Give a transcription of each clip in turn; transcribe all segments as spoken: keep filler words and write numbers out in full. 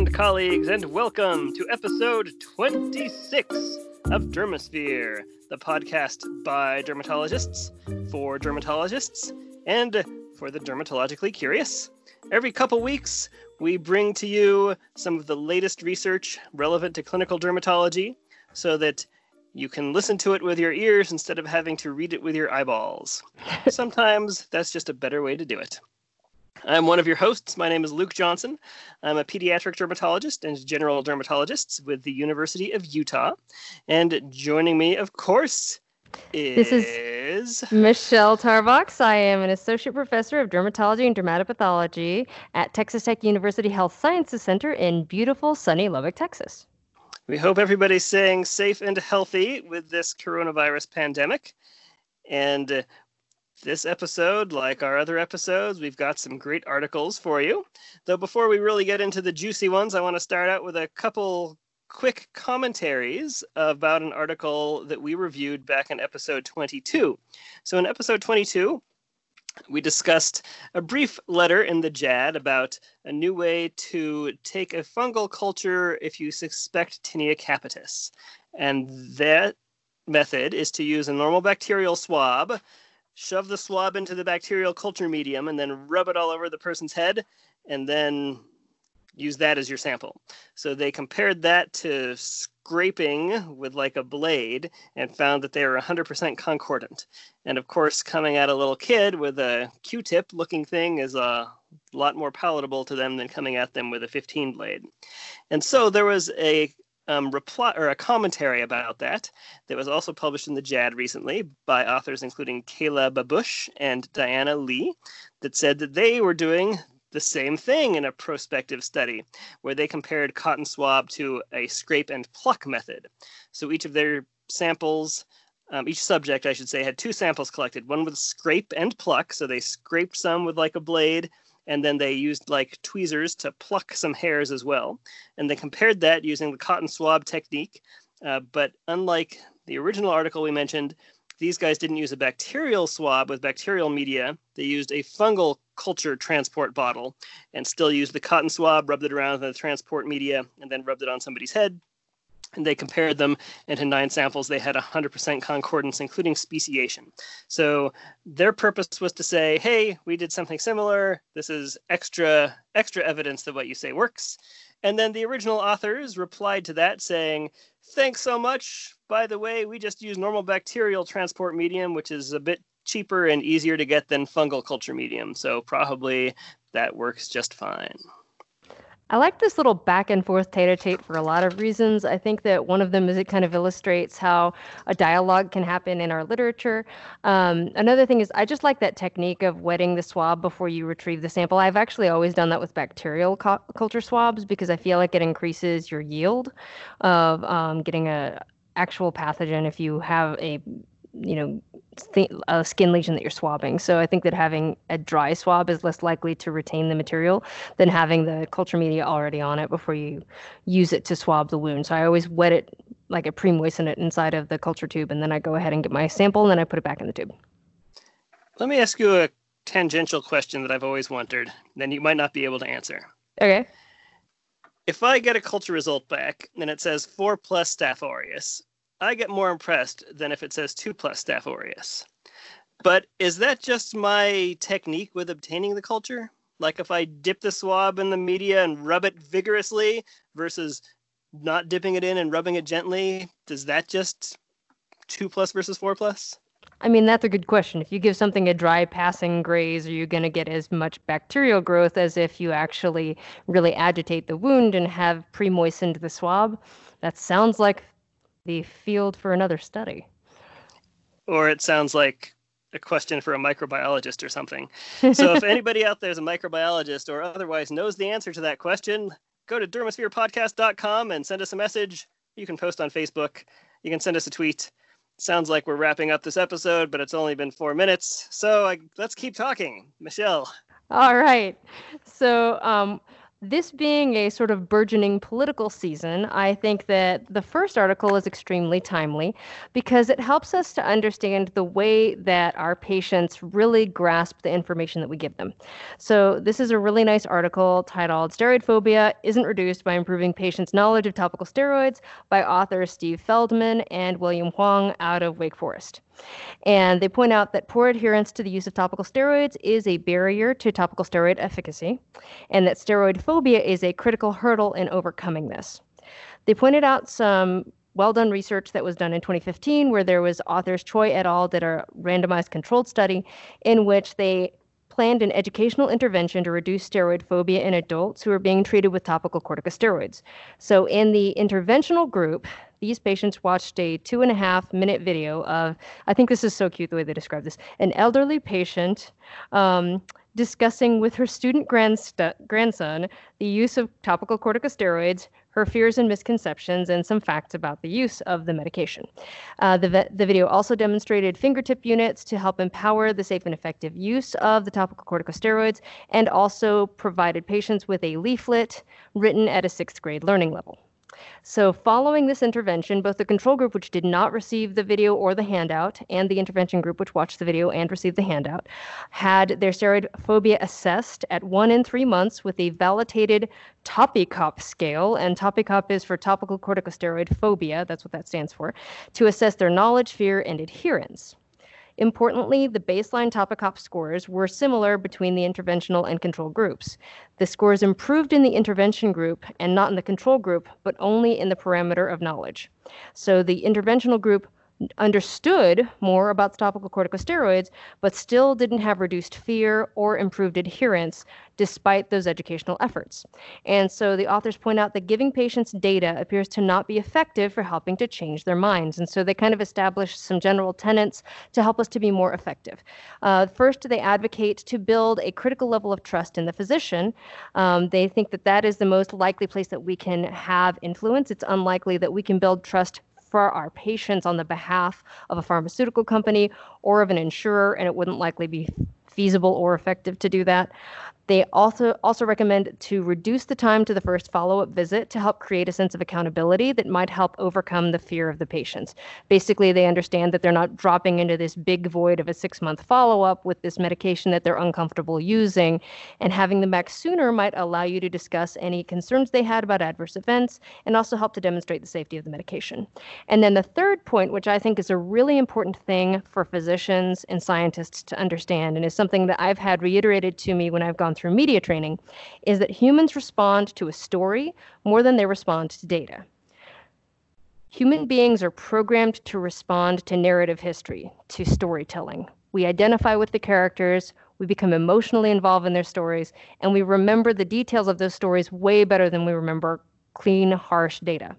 and colleagues, and welcome to episode twenty-six of Dermosphere, the podcast by dermatologists, for dermatologists, and for the dermatologically curious. Every couple weeks, we bring to you some of the latest research relevant to clinical dermatology so that you can listen to it with your ears instead of having to read it with your eyeballs. Sometimes that's just a better way to do it. I'm one of your hosts. My name is Luke Johnson. I'm a pediatric dermatologist and general dermatologist with the University of Utah. And joining me, of course, is... This is Michelle Tarbox. I am an associate professor of dermatology and dermatopathology at Texas Tech University Health Sciences Center in beautiful, sunny Lubbock, Texas. We hope everybody's staying safe and healthy with this coronavirus pandemic. And uh, this episode, like our other episodes, we've got some great articles for you. Though before we really get into the juicy ones, I want to start out with a couple quick commentaries about an article that we reviewed back in episode twenty-two. So in episode twenty-two, we discussed a brief letter in the J A D about a new way to take a fungal culture if you suspect tinea capitis. And that method is to use a normal bacterial swab, shove the swab into the bacterial culture medium, and then rub it all over the person's head, and then use that as your sample. So they compared that to scraping with like a blade and found that they were one hundred percent concordant. And of course, coming at a little kid with a Q-tip looking thing is a lot more palatable to them than coming at them with a fifteen blade. And so there was a um, reply or a commentary about that that was also published in the J A D recently by authors including Kayla Babush and Diana Lee that said that they were doing the same thing in a prospective study where they compared cotton swab to a scrape and pluck method. So each of their samples, um, each subject, I should say, had two samples collected, one with scrape and pluck. So they scraped some with like a blade, and then they used like tweezers to pluck some hairs as well. And they compared that using the cotton swab technique. Uh, but unlike the original article we mentioned, these guys didn't use a bacterial swab with bacterial media. They used a fungal culture transport bottle and still used the cotton swab, rubbed it around in the transport media, and then rubbed it on somebody's head. And they compared them, and in nine samples, they had one hundred percent concordance, including speciation. So their purpose was to say, hey, we did something similar. This is extra, extra evidence that what you say works. And then the original authors replied to that saying, thanks so much. By the way, we just use normal bacterial transport medium, which is a bit cheaper and easier to get than fungal culture medium. So probably that works just fine. I like this little back and forth tete-a-tete for a lot of reasons. I think that one of them is it kind of illustrates how a dialogue can happen in our literature. Um, another thing is I just like that technique of wetting the swab before you retrieve the sample. I've actually always done that with bacterial cu- culture swabs because I feel like it increases your yield of um, getting a actual pathogen if you have a you know, th- a skin lesion that you're swabbing. So I think that having a dry swab is less likely to retain the material than having the culture media already on it before you use it to swab the wound. So I always wet it, like I pre-moisten it inside of the culture tube, and then I go ahead and get my sample, and then I put it back in the tube. Let me ask you a tangential question that I've always wondered, then you might not be able to answer. Okay. If I get a culture result back and it says four plus Staph aureus, I get more impressed than if it says two plus Staph aureus. But is that just my technique with obtaining the culture? Like if I dip the swab in the media and rub it vigorously versus not dipping it in and rubbing it gently, does that just two plus versus four plus? I mean, that's a good question. If you give something a dry passing graze, are you going to get as much bacterial growth as if you actually really agitate the wound and have pre-moistened the swab? That sounds like the field for another study. Or it sounds like a question for a microbiologist or something. So if anybody out there is a microbiologist or otherwise knows the answer to that question, go to dermosphere podcast dot com and send us a message. You can post on Facebook. You can send us a tweet. Sounds like we're wrapping up this episode, but it's only been four minutes. So I, let's keep talking. Michelle. All right. So um, this being a sort of burgeoning political season, I think that the first article is extremely timely because it helps us to understand the way that our patients really grasp the information that we give them. So, this is a really nice article titled Steroid Phobia Isn't Reduced by Improving Patients' Knowledge of Topical Steroids by authors Steve Feldman and William Huang out of Wake Forest. And they point out that poor adherence to the use of topical steroids is a barrier to topical steroid efficacy, and that steroid phobia is a critical hurdle in overcoming this. They pointed out some well-done research that was done in twenty fifteen, where there was authors Choi et al. Did a randomized controlled study in which they planned an educational intervention to reduce steroid phobia in adults who are being treated with topical corticosteroids. So in the interventional group, these patients watched a two and a half minute video of, I think this is so cute the way they describe this, an elderly patient um, discussing with her student grandst- grandson the use of topical corticosteroids, her fears and misconceptions, and some facts about the use of the medication. Uh, the, ve- the video also demonstrated fingertip units to help empower the safe and effective use of the topical corticosteroids, and also provided patients with a leaflet written at a sixth grade learning level. So following this intervention, both the control group, which did not receive the video or the handout, and the intervention group, which watched the video and received the handout, had their steroid phobia assessed at one and three months with a validated TOPICOP scale, and TOPICOP is for topical corticosteroid phobia, that's what that stands for, to assess their knowledge, fear, and adherence. Importantly, the baseline TOPICOP scores were similar between the interventional and control groups. The scores improved in the intervention group and not in the control group, but only in the parameter of knowledge. So the interventional group understood more about the topical corticosteroids, but still didn't have reduced fear or improved adherence despite those educational efforts. And so the authors point out that giving patients data appears to not be effective for helping to change their minds. And so they kind of establish some general tenets to help us to be more effective. Uh, first, they advocate to build a critical level of trust in the physician. Um, they think that that is the most likely place that we can have influence. It's unlikely that we can build trust for our patients on the behalf of a pharmaceutical company or of an insurer, and it wouldn't likely be feasible or effective to do that. They also also recommend to reduce the time to the first follow-up visit to help create a sense of accountability that might help overcome the fear of the patients. Basically, they understand that they're not dropping into this big void of a six-month follow-up with this medication that they're uncomfortable using, and having them back sooner might allow you to discuss any concerns they had about adverse events and also help to demonstrate the safety of the medication. And then the third point, which I think is a really important thing for physicians and scientists to understand, and is something that I've had reiterated to me when I've gone through media training, is that humans respond to a story more than they respond to data. Human beings are programmed to respond to narrative history, to storytelling. We identify with the characters, we become emotionally involved in their stories, and we remember the details of those stories way better than we remember clean, harsh data.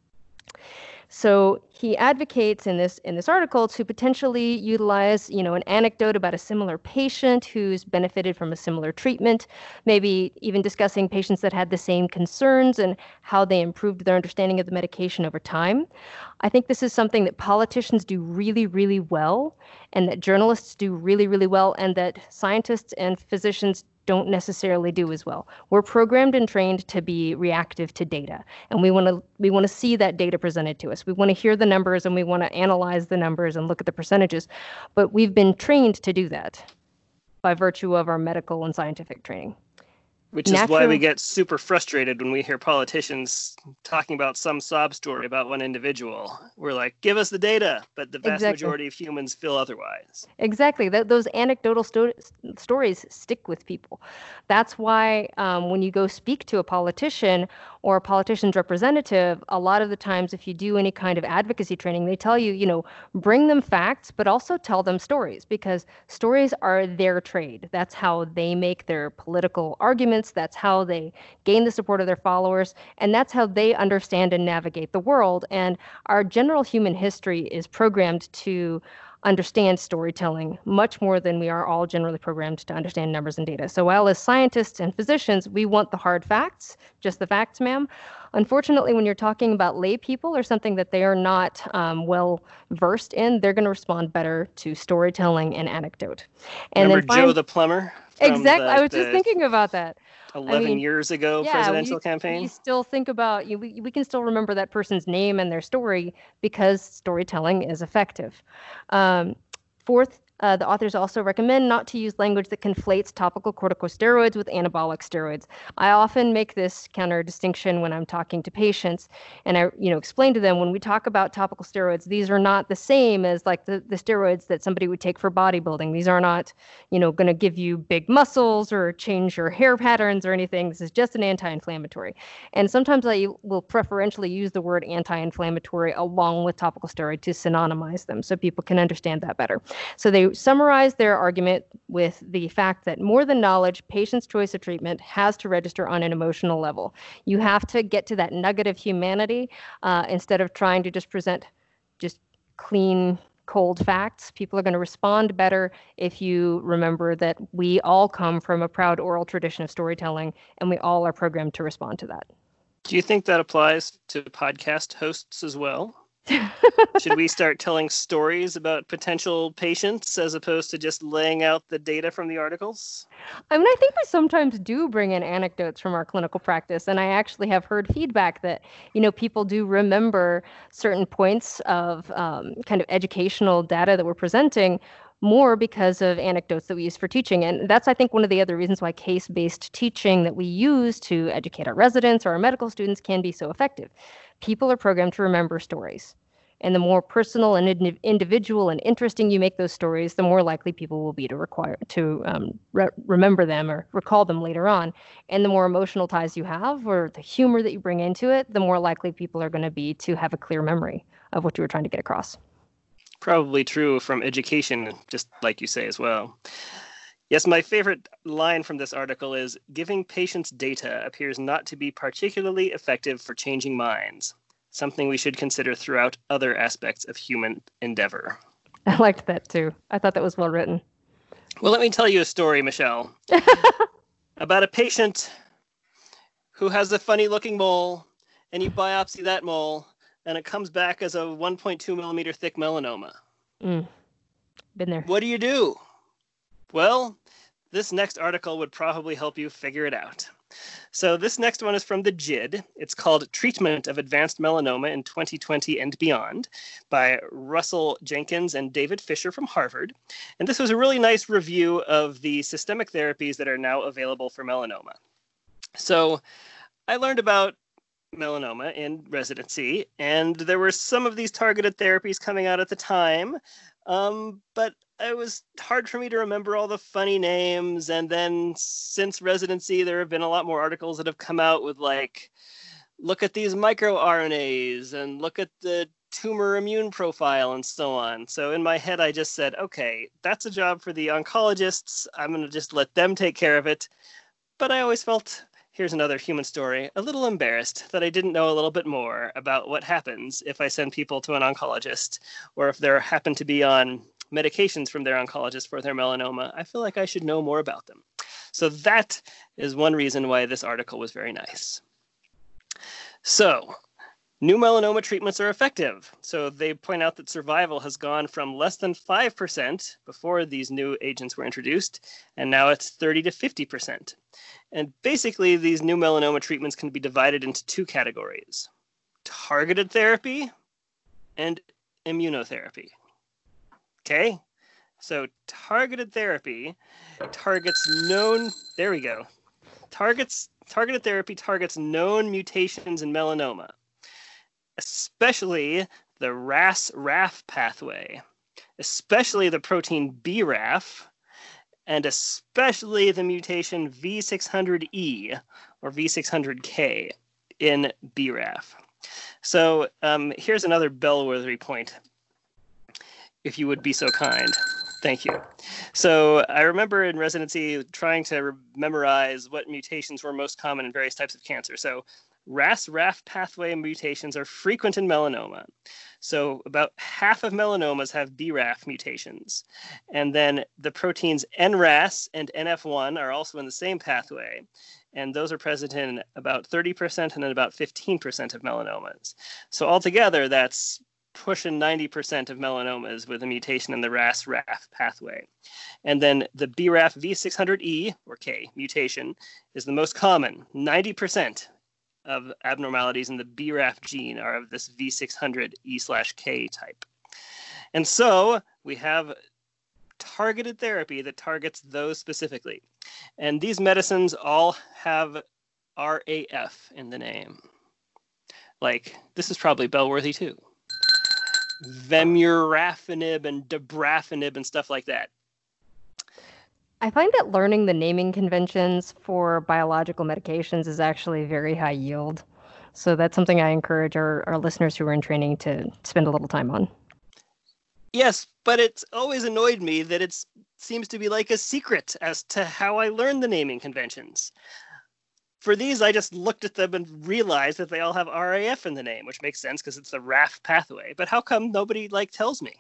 So he advocates in this in this article to potentially utilize, you know, an anecdote about a similar patient who's benefited from a similar treatment, maybe even discussing patients that had the same concerns and how they improved their understanding of the medication over time. I think this is something that politicians do really, really well, and that journalists do really, really well, and that scientists and physicians don't necessarily do as well. We're programmed and trained to be reactive to data, and we want to we want to see that data presented to us. We want to hear the numbers, and we want to analyze the numbers and look at the percentages, but we've been trained to do that by virtue of our medical and scientific training. Which is Natural... why we get super frustrated when we hear politicians talking about some sob story about one individual. We're like, give us the data, but the vast exactly. majority of humans feel otherwise. Exactly. Th- those anecdotal sto- stories stick with people. That's why um, when you go speak to a politician or a politician's representative, a lot of the times if you do any kind of advocacy training, they tell you, you know, bring them facts, but also tell them stories, because stories are their trade. That's how they make their political arguments. That's how they gain the support of their followers. And that's how they understand and navigate the world. And our general human history is programmed to understand storytelling much more than we are all generally programmed to understand numbers and data. So while as scientists and physicians, we want the hard facts, just the facts, ma'am, unfortunately, when you're talking about lay people or something that they are not um, well versed in, they're going to respond better to storytelling and anecdote. And Remember then find- Joe the plumber from Exactly. I the, was just the thinking about that. I eleven mean, years ago yeah, we presidential we campaign. still think about you. We, we can still remember that person's name and their story because storytelling is effective. Um, Fourth, uh, the authors also recommend not to use language that conflates topical corticosteroids with anabolic steroids. I often make this counter distinction when I'm talking to patients, and I, you know, explain to them when we talk about topical steroids, these are not the same as like the, the steroids that somebody would take for bodybuilding. These are not, you know, going to give you big muscles or change your hair patterns or anything. This is just an anti-inflammatory. And sometimes I will preferentially use the word anti-inflammatory along with topical steroid to synonymize them so people can understand that better. So they summarize their argument with the fact that more than knowledge, patient's choice of treatment has to register on an emotional level. You have to get to that nugget of humanity uh, instead of trying to just present just clean, cold facts. People are going to respond better if you remember that we all come from a proud oral tradition of storytelling and we all are programmed to respond to that. Do you think that applies to podcast hosts as well? Should we start telling stories about potential patients as opposed to just laying out the data from the articles? I mean, I think we sometimes do bring in anecdotes from our clinical practice, and I actually have heard feedback that, you know, people do remember certain points of um, kind of educational data that we're presenting more because of anecdotes that we use for teaching. And that's, I think, one of the other reasons why case-based teaching that we use to educate our residents or our medical students can be so effective. People are programmed to remember stories. And the more personal and ind- individual and interesting you make those stories, the more likely people will be to require to um, re- remember them or recall them later on. And the more emotional ties you have or the humor that you bring into it, the more likely people are going to be to have a clear memory of what you were trying to get across. Probably true from education, just like you say as well. Yes, my favorite line from this article is, giving patients data appears not to be particularly effective for changing minds. Something we should consider throughout other aspects of human endeavor. I liked that too. I thought that was well written. Well, let me tell you a story, Michelle, about a patient who has a funny looking mole, and you biopsy that mole, and it comes back as a one point two millimeter thick melanoma. Mm. Been there. What do you do? Well, this next article would probably help you figure it out. So this next one is from the J I D. It's called Treatment of Advanced Melanoma in twenty twenty and Beyond by Russell Jenkins and David Fisher from Harvard. And this was a really nice review of the systemic therapies that are now available for melanoma. So I learned about melanoma in residency, and there were some of these targeted therapies coming out at the time, um, but it was hard for me to remember all the funny names. And then since residency, there have been a lot more articles that have come out with like, look at these microRNAs and look at the tumor immune profile and so on. So in my head, I just said, okay, that's a job for the oncologists. I'm going to just let them take care of it. But I always felt, here's another human story, a little embarrassed that I didn't know a little bit more about what happens if I send people to an oncologist, or if they happen to be on medications from their oncologist for their melanoma. I feel like I should know more about them. So that is one reason why this article was very nice. So new melanoma treatments are effective. So they point out that survival has gone from less than five percent before these new agents were introduced, and now it's thirty to fifty percent. And basically, these new melanoma treatments can be divided into two categories: targeted therapy and immunotherapy. Okay, so targeted therapy targets known, there we go, targets, targeted therapy targets known mutations in melanoma, especially the R A S R A F pathway, especially the protein B R A F, and especially the mutation V six hundred E or V six hundred K in B R A F. So um, here's another bellwether point, if you would be so kind. Thank you. So I remember in residency trying to re- memorize what mutations were most common in various types of cancer. So R A S R A F pathway mutations are frequent in melanoma. So about half of melanomas have B R A F mutations. And then the proteins N R A S and N F one are also in the same pathway. And those are present in about thirty percent and in about fifteen percent of melanomas. So altogether, that's pushing ninety percent of melanomas with a mutation in the R A S R A F pathway. And then the B R A F V six hundred E, or K, mutation is the most common. ninety percent of abnormalities in the B R A F gene are of this V six hundred E slash K type. And so we have targeted therapy that targets those specifically. And these medicines all have R A F in the name. Like, this is probably bellworthy too. Vemurafenib and dabrafenib and stuff like that. I find that learning the naming conventions for biological medications is actually very high yield. So that's something I encourage our, our listeners who are in training to spend a little time on. Yes, but it's always annoyed me that it seems to be like a secret as to how I learn the naming conventions. For these, I just looked at them and realized that they all have R A F in the name, which makes sense because it's the R A F pathway. But how come nobody like tells me?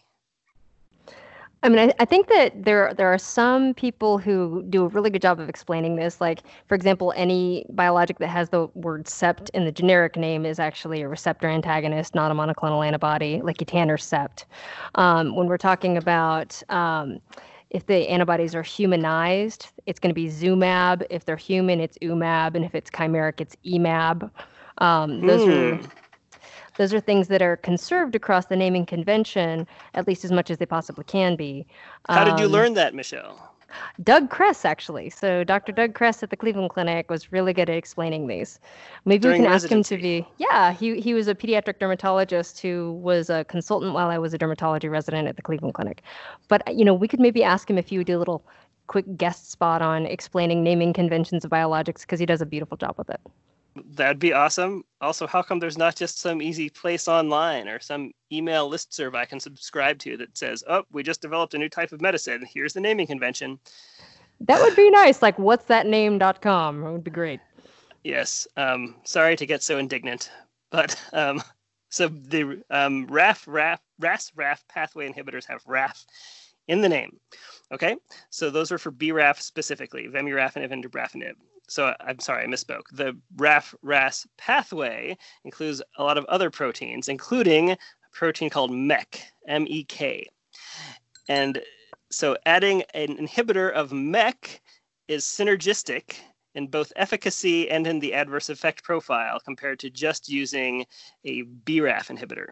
I mean, I, I think that there there are some people who do a really good job of explaining this. Like, for example, any biologic that has the word sept in the generic name is actually a receptor antagonist, not a monoclonal antibody, like etanercept. Um, when we're talking about um, if the antibodies are humanized, it's going to be Zumab. If they're human, it's Umab. And if it's chimeric, it's Emab. Um, those mm. are... Those are things that are conserved across the naming convention, at least as much as they possibly can be. How um, did you learn that, Michelle? Doug Kress, actually. So Doctor Doug Kress at the Cleveland Clinic was really good at explaining these. Maybe During we can residency. ask him to be... Yeah, he, he was a pediatric dermatologist who was a consultant while I was a dermatology resident at the Cleveland Clinic. But, you know, we could maybe ask him if he would do a little quick guest spot on explaining naming conventions of biologics, because he does a beautiful job with it. That'd be awesome. Also, how come there's not just some easy place online or some email listserv I can subscribe to that says, oh, we just developed a new type of medicine. Here's the naming convention. That would be nice. Like, what's that name dot com? It would be great. Yes. Um, sorry to get so indignant. But um, so the um, R A F, R A F, R A S, R A F pathway inhibitors have R A F in the name. Okay. So those are for B R A F specifically, vemurafenib and dabrafenib. So I'm sorry, I misspoke. The R A F R A S pathway includes a lot of other proteins, including a protein called M E K, M E K. And so adding an inhibitor of M E K is synergistic in both efficacy and in the adverse effect profile compared to just using a B R A F inhibitor.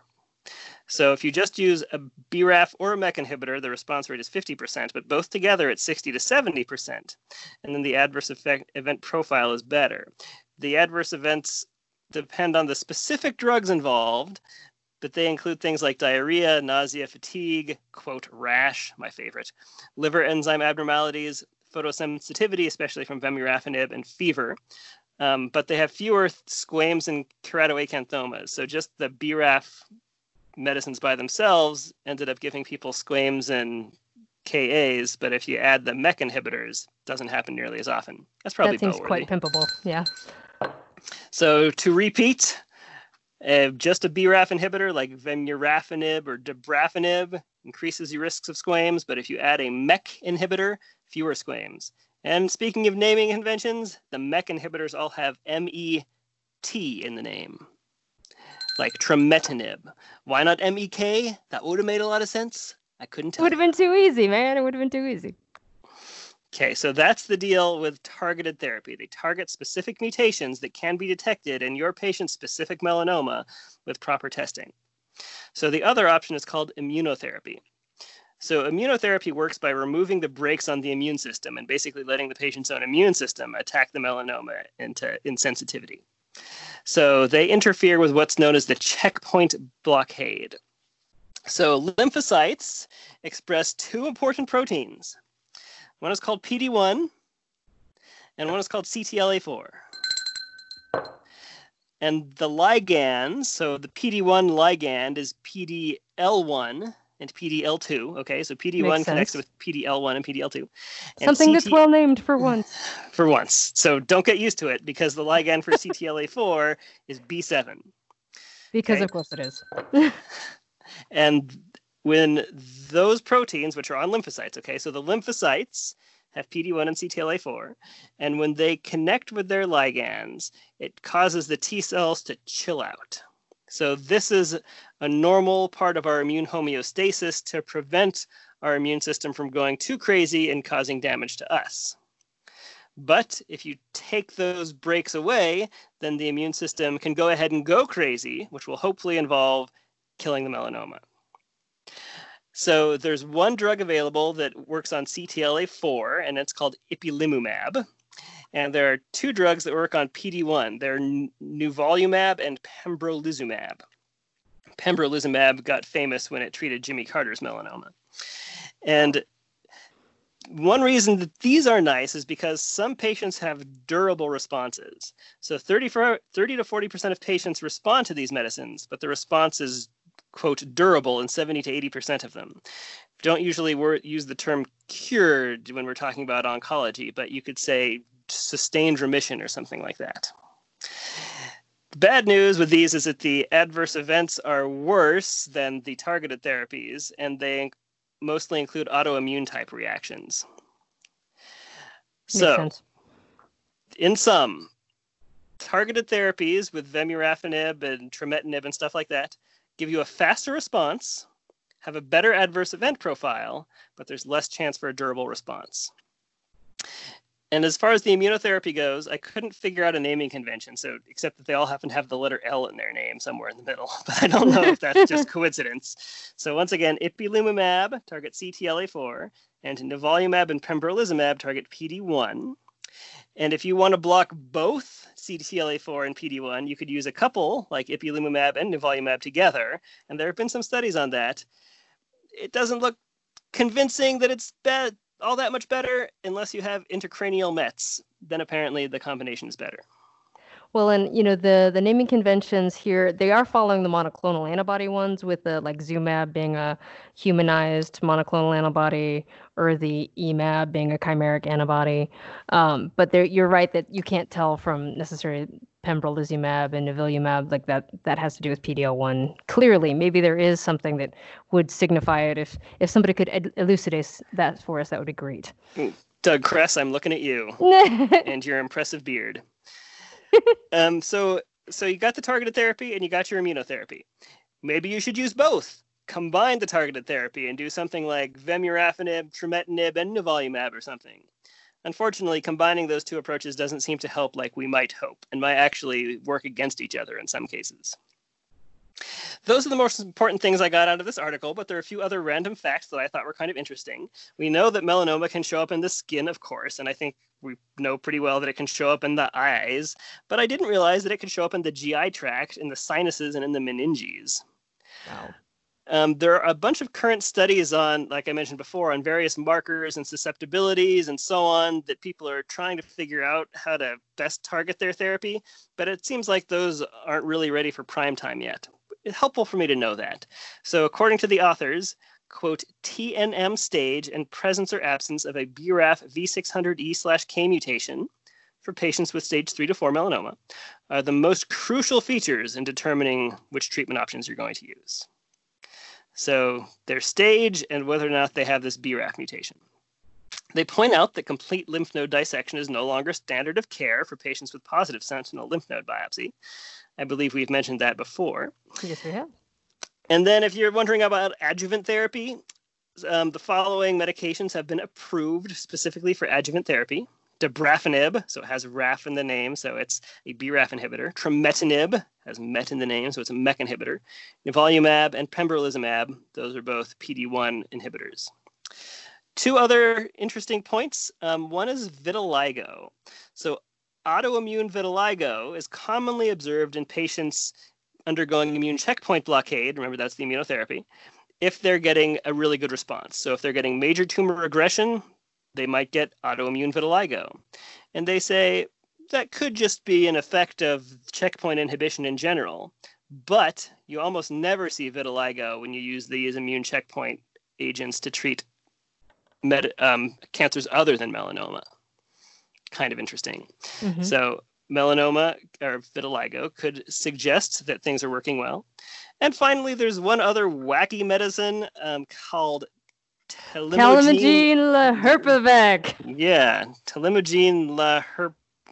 So if you just use a B R A F or a M E K inhibitor, the response rate is fifty percent, but both together it's sixty to seventy percent. And then the adverse effect event profile is better. The adverse events depend on the specific drugs involved, but they include things like diarrhea, nausea, fatigue, quote, rash, my favorite, liver enzyme abnormalities, photosensitivity, especially from vemurafenib, and fever. Um, but they have fewer squames and keratoacanthomas. So just the B R A F medicines by themselves ended up giving people squames and K As, but if you add the M E K inhibitors, it doesn't happen nearly as often. That's probably That seems bellworthy. Quite pimpable, yeah. So to repeat, uh, just a B R A F inhibitor like vemurafenib or dabrafenib increases your risks of squames, but if you add a M E K inhibitor, fewer squames. And speaking of naming conventions, the M E K inhibitors all have M E T in the name. Like trametinib. Why not M E K? That would have made a lot of sense. I couldn't tell. It would have been too easy, man. It would have been too easy. Okay, so that's the deal with targeted therapy. They target specific mutations that can be detected in your patient's specific melanoma with proper testing. So the other option is called immunotherapy. So immunotherapy works by removing the brakes on the immune system and basically letting the patient's own immune system attack the melanoma into insensitivity. So they interfere with what's known as the checkpoint blockade. So lymphocytes express two important proteins. One is called P D one, and one is called C T L A four. And the ligands, so the P D one ligand is P D L one and P D L two. Okay, so P D one connects with P D L one and P D L two. And Something C T- that's well named for once. For once. So don't get used to it, because the ligand for C T L A four is B seven. Because okay? of course it is. And when those proteins, which are on lymphocytes, okay, so the lymphocytes have P D one and C T L A four, and when they connect with their ligands, it causes the T cells to chill out. So this is a normal part of our immune homeostasis to prevent our immune system from going too crazy and causing damage to us. But if you take those breaks away, then the immune system can go ahead and go crazy, which will hopefully involve killing the melanoma. So there's one drug available that works on C T L A four, and it's called ipilimumab. And there are two drugs that work on P D one. They're nivolumab and pembrolizumab. Pembrolizumab got famous when it treated Jimmy Carter's melanoma. And one reason that these are nice is because some patients have durable responses. So thirty to forty percent of patients respond to these medicines, but the response is, quote, durable in seventy to eighty percent of them. Don't usually use the term cured when we're talking about oncology, but you could say sustained remission or something like that. The bad news with these is that the adverse events are worse than the targeted therapies, and they mostly include autoimmune type reactions. So, in sum, targeted therapies with vemurafenib and trametinib and stuff like that give you a faster response, have a better adverse event profile, but there's less chance for a durable response. And as far as the immunotherapy goes, I couldn't figure out a naming convention, so except that they all happen to have the letter L in their name somewhere in the middle. But I don't know if that's just coincidence. So once again, ipilimumab targets C T L A four, and nivolumab and pembrolizumab target P D one. And if you want to block both C T L A four and P D one, you could use a couple like ipilimumab and nivolumab together. And there have been some studies on that. It doesn't look convincing that it's bad. All that much better unless you have intracranial mets. Then apparently the combination is better. Well, and you know the the naming conventions here, they are following the monoclonal antibody ones, with the like Zumab being a humanized monoclonal antibody, or the E mab being a chimeric antibody. Um, but there, you're right that you can't tell from necessarily pembrolizumab and nivolumab, like that that has to do with P D L one. Clearly, maybe there is something that would signify it. If if somebody could ed- elucidate that for us, that would be great. Doug Kress, I'm looking at you and your impressive beard. um, so so you got the targeted therapy and you got your immunotherapy. Maybe you should use both. Combine the targeted therapy and do something like vemurafenib, trametinib, and nivolumab or something. Unfortunately, combining those two approaches doesn't seem to help like we might hope, and might actually work against each other in some cases. Those are the most important things I got out of this article, but there are a few other random facts that I thought were kind of interesting. We know that melanoma can show up in the skin, of course, and I think we know pretty well that it can show up in the eyes, but I didn't realize that it could show up in the G I tract, in the sinuses, and in the meninges. Wow. Um, there are a bunch of current studies on, like I mentioned before, on various markers and susceptibilities and so on that people are trying to figure out how to best target their therapy, but it seems like those aren't really ready for prime time yet. It's helpful for me to know that. So according to the authors, quote, T N M stage and presence or absence of a B R A F V six hundred E slash K mutation for patients with stage three to four melanoma are the most crucial features in determining which treatment options you're going to use. So their stage and whether or not they have this B R A F mutation. They point out that complete lymph node dissection is no longer standard of care for patients with positive sentinel lymph node biopsy. I believe we've mentioned that before. Yes, we have. And then if you're wondering about adjuvant therapy, um, the following medications have been approved specifically for adjuvant therapy. Dabrafenib, so it has R A F in the name, so it's a B R A F inhibitor. Trametinib has MET in the name, so it's a M E C inhibitor. Nivolumab and pembrolizumab, those are both P D one inhibitors. Two other interesting points. Um, one is vitiligo. So autoimmune vitiligo is commonly observed in patients undergoing immune checkpoint blockade, remember that's the immunotherapy, if they're getting a really good response. So if they're getting major tumor regression, they might get autoimmune vitiligo. And they say that could just be an effect of checkpoint inhibition in general, but you almost never see vitiligo when you use these immune checkpoint agents to treat med- um, cancers other than melanoma. Kind of interesting. Mm-hmm. So melanoma or vitiligo could suggest that things are working well. And finally, there's one other wacky medicine um, called Telimogene Telimogene laherpivec. Yeah, Telimogene laherp.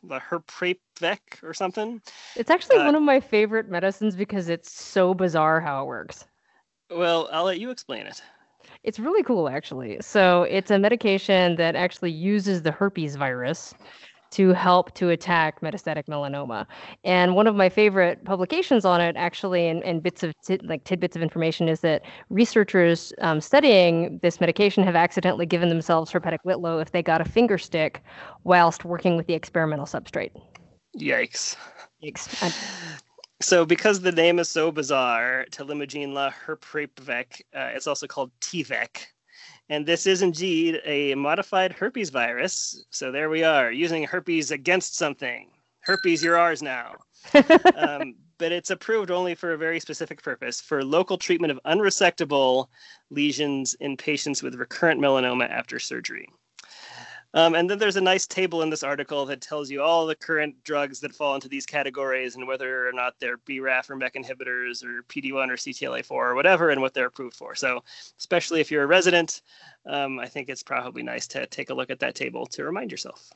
the Herprevec or something. It's actually Uh, one of my favorite medicines because it's so bizarre how it works. Well, I'll let you explain it. It's really cool, actually. So it's a medication that actually uses the herpes virus to help to attack metastatic melanoma. And one of my favorite publications on it, actually, and, and bits of tid, like tidbits of information, is that researchers um, studying this medication have accidentally given themselves herpetic whitlow if they got a finger stick whilst working with the experimental substrate. Yikes. Yikes. So because the name is so bizarre, Telimogene la Herprevec, uh, it's also called T VEC. And this is indeed a modified herpes virus. So there we are, using herpes against something. Herpes, you're ours now. um, but it's approved only for a very specific purpose, for local treatment of unresectable lesions in patients with recurrent melanoma after surgery. Um, and then there's a nice table in this article that tells you all the current drugs that fall into these categories and whether or not they're B RAF or MEK inhibitors or P D one or C T L A four or whatever and what they're approved for. So especially if you're a resident, um, I think it's probably nice to take a look at that table to remind yourself.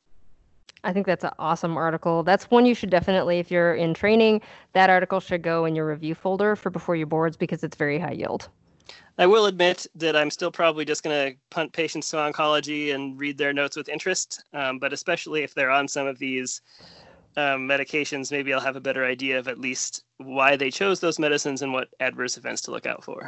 I think that's an awesome article. That's one you should definitely, if you're in training, that article should go in your review folder for before your boards because it's very high yield. I will admit that I'm still probably just going to punt patients to oncology and read their notes with interest, um, but especially if they're on some of these um, medications, maybe I'll have a better idea of at least why they chose those medicines and what adverse events to look out for.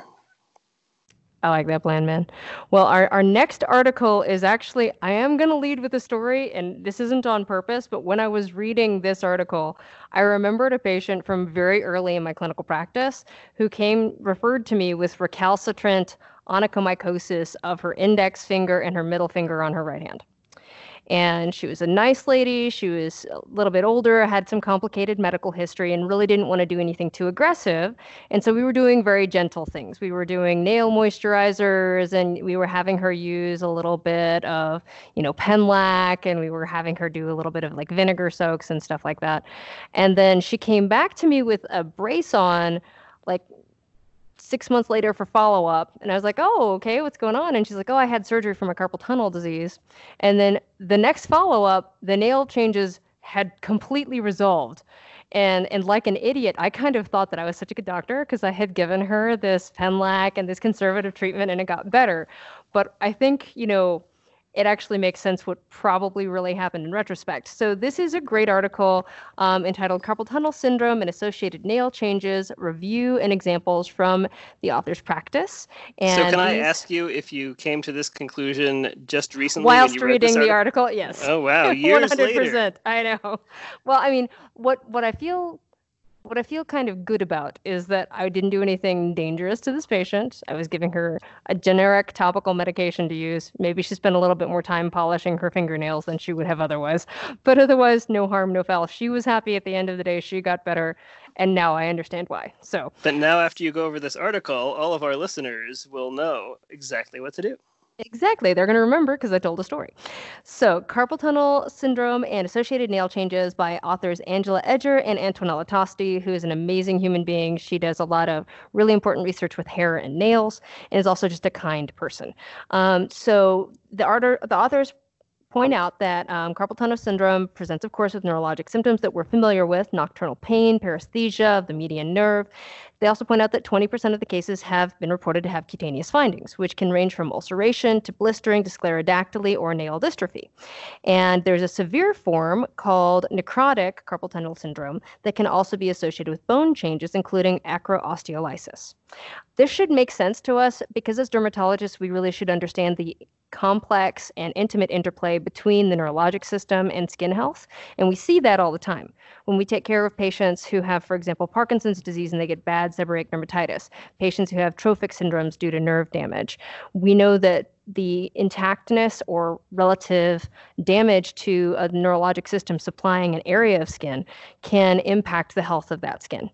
I like that plan, man. Well, our, our next article is actually, I am going to lead with a story, and this isn't on purpose, but when I was reading this article, I remembered a patient from very early in my clinical practice who came, referred to me with recalcitrant onychomycosis of her index finger and her middle finger on her right hand. And she was a nice lady. She was a little bit older, had some complicated medical history, and really didn't want to do anything too aggressive. And so we were doing very gentle things. We were doing nail moisturizers, and we were having her use a little bit of, you know, Penlac, and we were having her do a little bit of like vinegar soaks and stuff like that. And then she came back to me with a brace on, like, six months later for follow-up. And I was like, oh, okay, what's going on? And she's like, oh, I had surgery for my carpal tunnel disease. And then the next follow-up, the nail changes had completely resolved. And and like an idiot, I kind of thought that I was such a good doctor because I had given her this Penlac and this conservative treatment and it got better. But I think, you know, it actually makes sense what probably really happened in retrospect. So this is a great article um, entitled Carpal Tunnel Syndrome and Associated Nail Changes, Review and Examples from the Author's Practice. And so can I these, ask you if you came to this conclusion just recently? whilst when you read reading this the article? article? Yes. Oh, wow. Years one hundred percent. later. I know. Well, I mean, what, what I feel... What I feel kind of good about is that I didn't do anything dangerous to this patient. I was giving her a generic topical medication to use. Maybe she spent a little bit more time polishing her fingernails than she would have otherwise. But otherwise, no harm, no foul. She was happy at the end of the day. She got better. And now I understand why. So, But now after you go over this article, all of our listeners will know exactly what to do. Exactly. They're going to remember because I told a story. So, Carpal Tunnel Syndrome and Associated Nail Changes by authors Angela Edger and Antonella Tosti, who is an amazing human being. She does a lot of really important research with hair and nails and is also just a kind person. Um, so, the, art- the authors point out that um, carpal tunnel syndrome presents, of course, with neurologic symptoms that we're familiar with, nocturnal pain, paresthesia of the median nerve. They also point out that twenty percent of the cases have been reported to have cutaneous findings, which can range from ulceration to blistering to sclerodactyly or nail dystrophy. And there's a severe form called necrotic carpal tunnel syndrome that can also be associated with bone changes, including acroosteolysis. This should make sense to us because as dermatologists, we really should understand the complex and intimate interplay between the neurologic system and skin health. And we see that all the time. When we take care of patients who have, for example, Parkinson's disease and they get bad seborrheic dermatitis, patients who have trophic syndromes due to nerve damage, we know that the intactness or relative damage to a neurologic system supplying an area of skin can impact the health of that skin.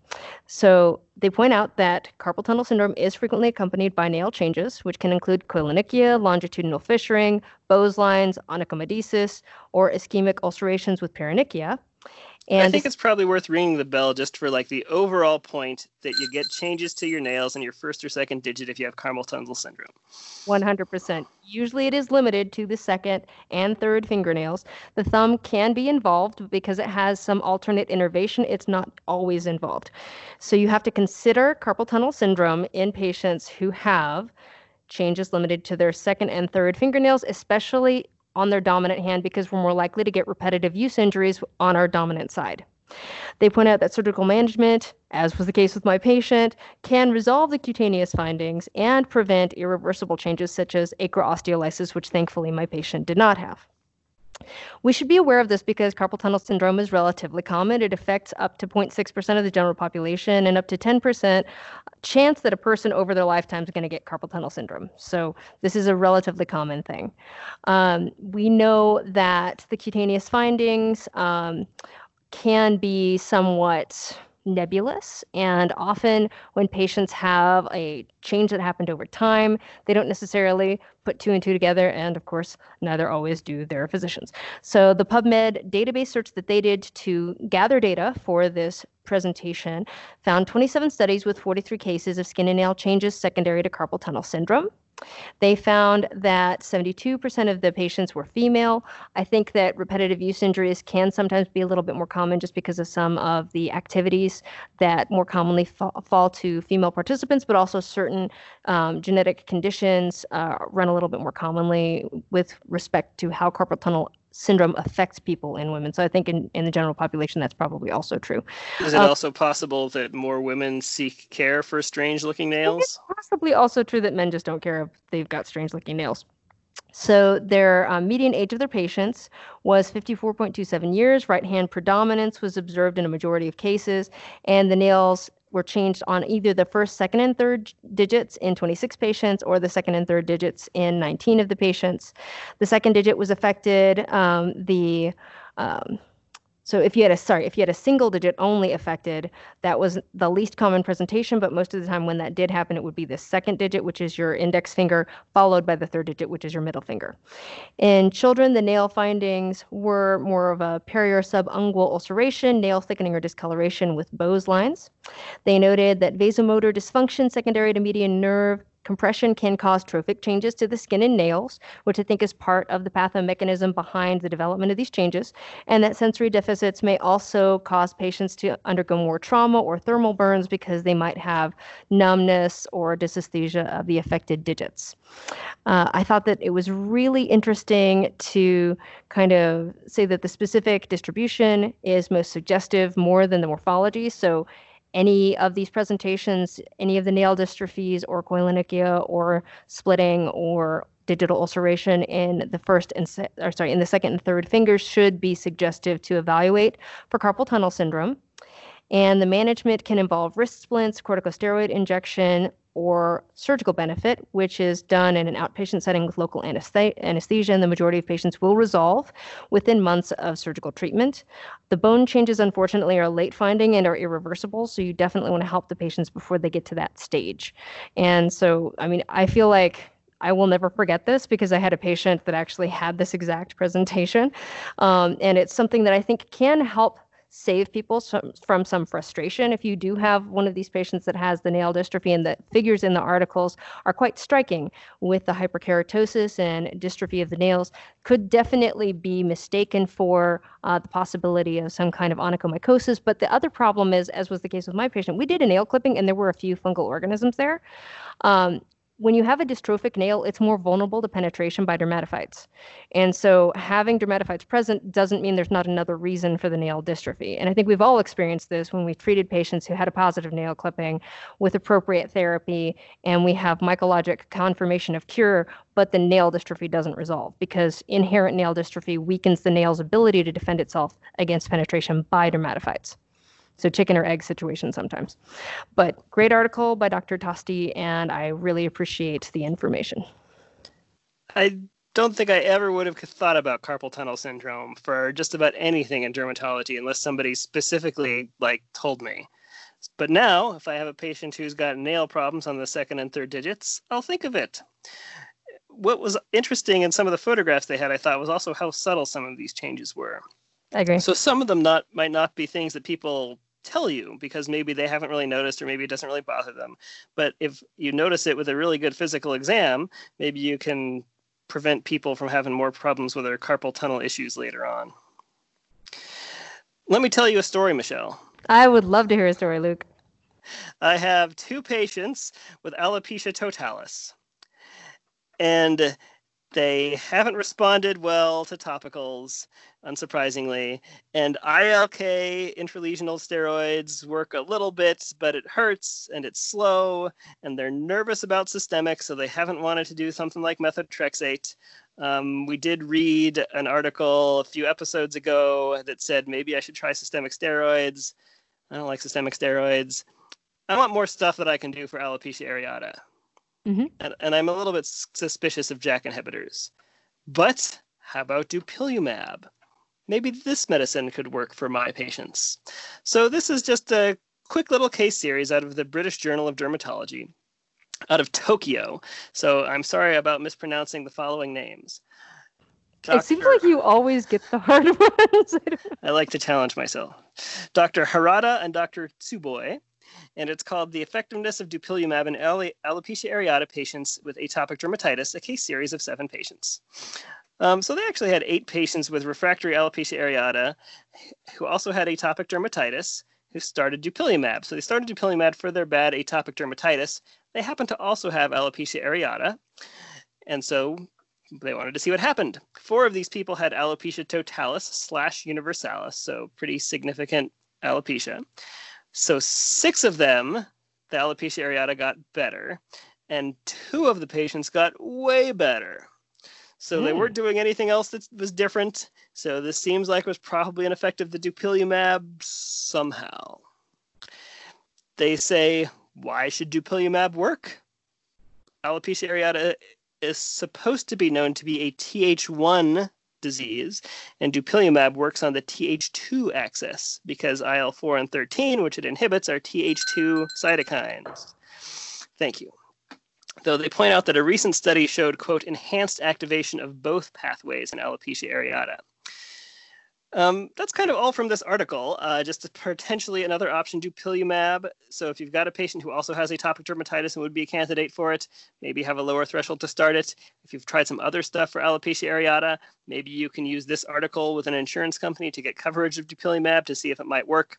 So they point out that carpal tunnel syndrome is frequently accompanied by nail changes, which can include koilonychia, longitudinal fissuring, Bowes lines, onychomatosis, or ischemic ulcerations with paronychia. And I think this, it's probably worth ringing the bell just for like the overall point that you get changes to your nails in your first or second digit if you have carpal tunnel syndrome. one hundred percent. Usually it is limited to the second and third fingernails. The thumb can be involved because it has some alternate innervation. It's not always involved. So you have to consider carpal tunnel syndrome in patients who have changes limited to their second and third fingernails, especially on their dominant hand, because we're more likely to get repetitive use injuries on our dominant side. They point out that surgical management, as was the case with my patient, can resolve the cutaneous findings and prevent irreversible changes such as acro-osteolysis, which thankfully my patient did not have. We should be aware of this because carpal tunnel syndrome is relatively common. It affects up to zero point six percent of the general population and up to ten percent chance that a person over their lifetime is going to get carpal tunnel syndrome. So this is a relatively common thing. Um, we know that the cutaneous findings um, can be somewhat nebulous, and often when patients have a change that happened over time, they don't necessarily put two and two together, and of course neither always do their physicians. So the PubMed database search that they did to gather data for this presentation found twenty-seven studies with forty-three cases of skin and nail changes secondary to carpal tunnel syndrome. They found that seventy-two percent of the patients were female. I think that repetitive use injuries can sometimes be a little bit more common just because of some of the activities that more commonly fa- fall to female participants, but also certain um, genetic conditions uh, run a little bit more commonly with respect to how carpal tunnel syndrome affects people in women. So I think in, in the general population, that's probably also true. Is it Um, also possible that more women seek care for strange-looking nails? It's possibly also true that men just don't care if they've got strange-looking nails. So their um, median age of their patients was fifty-four point two seven years. Right hand predominance was observed in a majority of cases, and the nails were changed on either the first, second, and third digits in twenty-six patients or the second and third digits in nineteen of the patients. The second digit was affected. Um, the um, so if you had a sorry, if you had a single digit only affected, that was the least common presentation, but most of the time when that did happen, it would be the second digit, which is your index finger, followed by the third digit, which is your middle finger. In children, the nail findings were more of a peri or subungual ulceration, nail thickening or discoloration with Bowes lines. They noted that vasomotor dysfunction secondary to median nerve compression can cause trophic changes to the skin and nails, which I think is part of the pathomechanism behind the development of these changes, and that sensory deficits may also cause patients to undergo more trauma or thermal burns because they might have numbness or dysesthesia of the affected digits. Uh, I thought that it was really interesting to kind of say that the specific distribution is most suggestive more than the morphology. So any of these presentations, any of the nail dystrophies or koilonychia or splitting or digital ulceration in the first and se- or sorry, in the second and third fingers should be suggestive to evaluate for carpal tunnel syndrome. And the management can involve wrist splints, corticosteroid injection, or surgical benefit, which is done in an outpatient setting with local anesthesia, and the majority of patients will resolve within months of surgical treatment. The bone changes, unfortunately, are late finding and are irreversible, so you definitely want to help the patients before they get to that stage. And so, I mean, I feel like I will never forget this because I had a patient that actually had this exact presentation. Um, and it's something that I think can help save people some, from some frustration. If you do have one of these patients that has the nail dystrophy, and the figures in the articles are quite striking with the hyperkeratosis and dystrophy of the nails, could definitely be mistaken for uh, the possibility of some kind of onychomycosis. But the other problem is, as was the case with my patient, we did a nail clipping and there were a few fungal organisms there. Um, When you have a dystrophic nail, it's more vulnerable to penetration by dermatophytes. And so having dermatophytes present doesn't mean there's not another reason for the nail dystrophy. And I think we've all experienced this when we treated patients who had a positive nail clipping with appropriate therapy, and we have mycologic confirmation of cure, but the nail dystrophy doesn't resolve because inherent nail dystrophy weakens the nail's ability to defend itself against penetration by dermatophytes. So chicken or egg situation sometimes. But great article by Doctor Tosti, and I really appreciate the information. I don't think I ever would have thought about carpal tunnel syndrome for just about anything in dermatology unless somebody specifically like told me. But now, if I have a patient who's got nail problems on the second and third digits, I'll think of it. What was interesting in some of the photographs they had, I thought, was also how subtle some of these changes were. I agree. So some of them not might not be things that people tell you because maybe they haven't really noticed or maybe it doesn't really bother them. But if you notice it with a really good physical exam, maybe you can prevent people from having more problems with their carpal tunnel issues later on. Let me tell you a story, Michelle. I would love to hear a story, Luke. I have two patients with alopecia totalis, and they haven't responded well to topicals, unsurprisingly. And I L K, intralesional steroids, work a little bit, but it hurts and it's slow, and they're nervous about systemic, so they haven't wanted to do something like methotrexate. Um, we did read an article a few episodes ago that said maybe I should try systemic steroids. I don't like systemic steroids. I want more stuff that I can do for alopecia areata. Mm-hmm. And, and I'm a little bit suspicious of JAK inhibitors. But how about dupilumab? Maybe this medicine could work for my patients. So this is just a quick little case series out of the British Journal of Dermatology, out of Tokyo. So I'm sorry about mispronouncing the following names. Doctor It seems like you always get the hard ones. I like to challenge myself. Doctor Harada and Doctor Tsuboi. And it's called The Effectiveness of Dupilumab in Alopecia Areata Patients with Atopic Dermatitis, a case series of seven patients. Um, so they actually had eight patients with refractory alopecia areata who also had atopic dermatitis who started dupilumab. So they started dupilumab for their bad atopic dermatitis. They happened to also have alopecia areata, and so they wanted to see what happened. Four of these people had alopecia totalis slash universalis, so pretty significant alopecia. So six of them, the alopecia areata got better, and two of the patients got way better. So mm. they weren't doing anything else that was different. So this seems like it was probably an effect of the dupilumab somehow. They say, why should dupilumab work? Alopecia areata is supposed to be known to be a T H one disease, and dupilumab works on the T H two axis because I L four and thirteen, which it inhibits, are T H two cytokines. Thank you. Though they point out that a recent study showed, quote, enhanced activation of both pathways in alopecia areata. Um, that's kind of all from this article. Uh, just potentially another option, dupilumab. So if you've got a patient who also has atopic dermatitis and would be a candidate for it, maybe have a lower threshold to start it. If you've tried some other stuff for alopecia areata, maybe you can use this article with an insurance company to get coverage of dupilumab to see if it might work.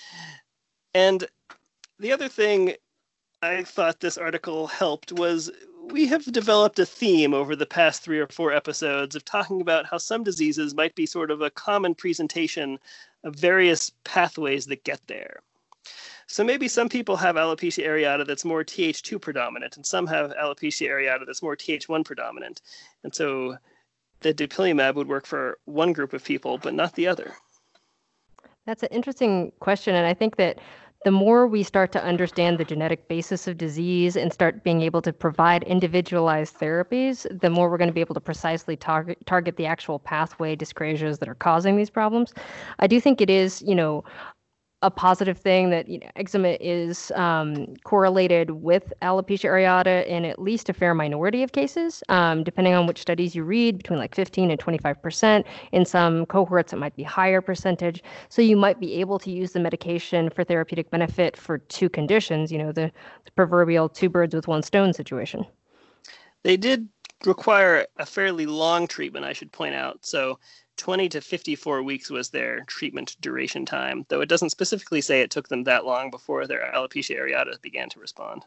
And the other thing I thought this article helped was we have developed a theme over the past three or four episodes of talking about how some diseases might be sort of a common presentation of various pathways that get there. So maybe some people have alopecia areata that's more T H two predominant, and some have alopecia areata that's more T H one predominant. And so the dupilumab would work for one group of people, but not the other. That's an interesting question, and I think that the more we start to understand the genetic basis of disease and start being able to provide individualized therapies, the more we're going to be able to precisely target target the actual pathway dyscrasias that are causing these problems. I do think it is, you know, a positive thing that, you know, eczema is um, correlated with alopecia areata in at least a fair minority of cases, um, depending on which studies you read, between like fifteen and twenty-five percent. In some cohorts, it might be higher percentage. So you might be able to use the medication for therapeutic benefit for two conditions, you know, the, the proverbial two birds with one stone situation. They did require a fairly long treatment, I should point out. So twenty to fifty-four weeks was their treatment duration time, though it doesn't specifically say it took them that long before their alopecia areata began to respond.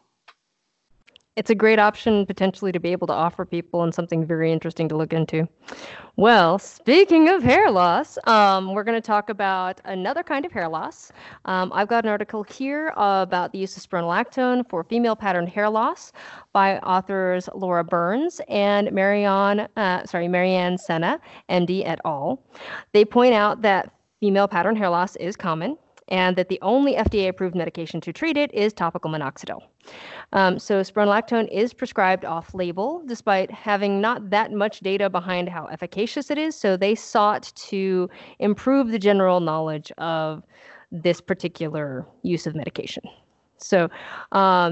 It's a great option potentially to be able to offer people and something very interesting to look into. Well, speaking of hair loss, um, we're going to talk about another kind of hair loss. Um, I've got an article here uh, about the use of spironolactone for female pattern hair loss by authors Laura Burns and Marianne, uh, sorry, Marianne Senna, M D et al. They point out that female pattern hair loss is common, and that the only F D A-approved medication to treat it is topical minoxidil. Um, so spironolactone is prescribed off-label, despite having not that much data behind how efficacious it is. So they sought to improve the general knowledge of this particular use of medication. So um,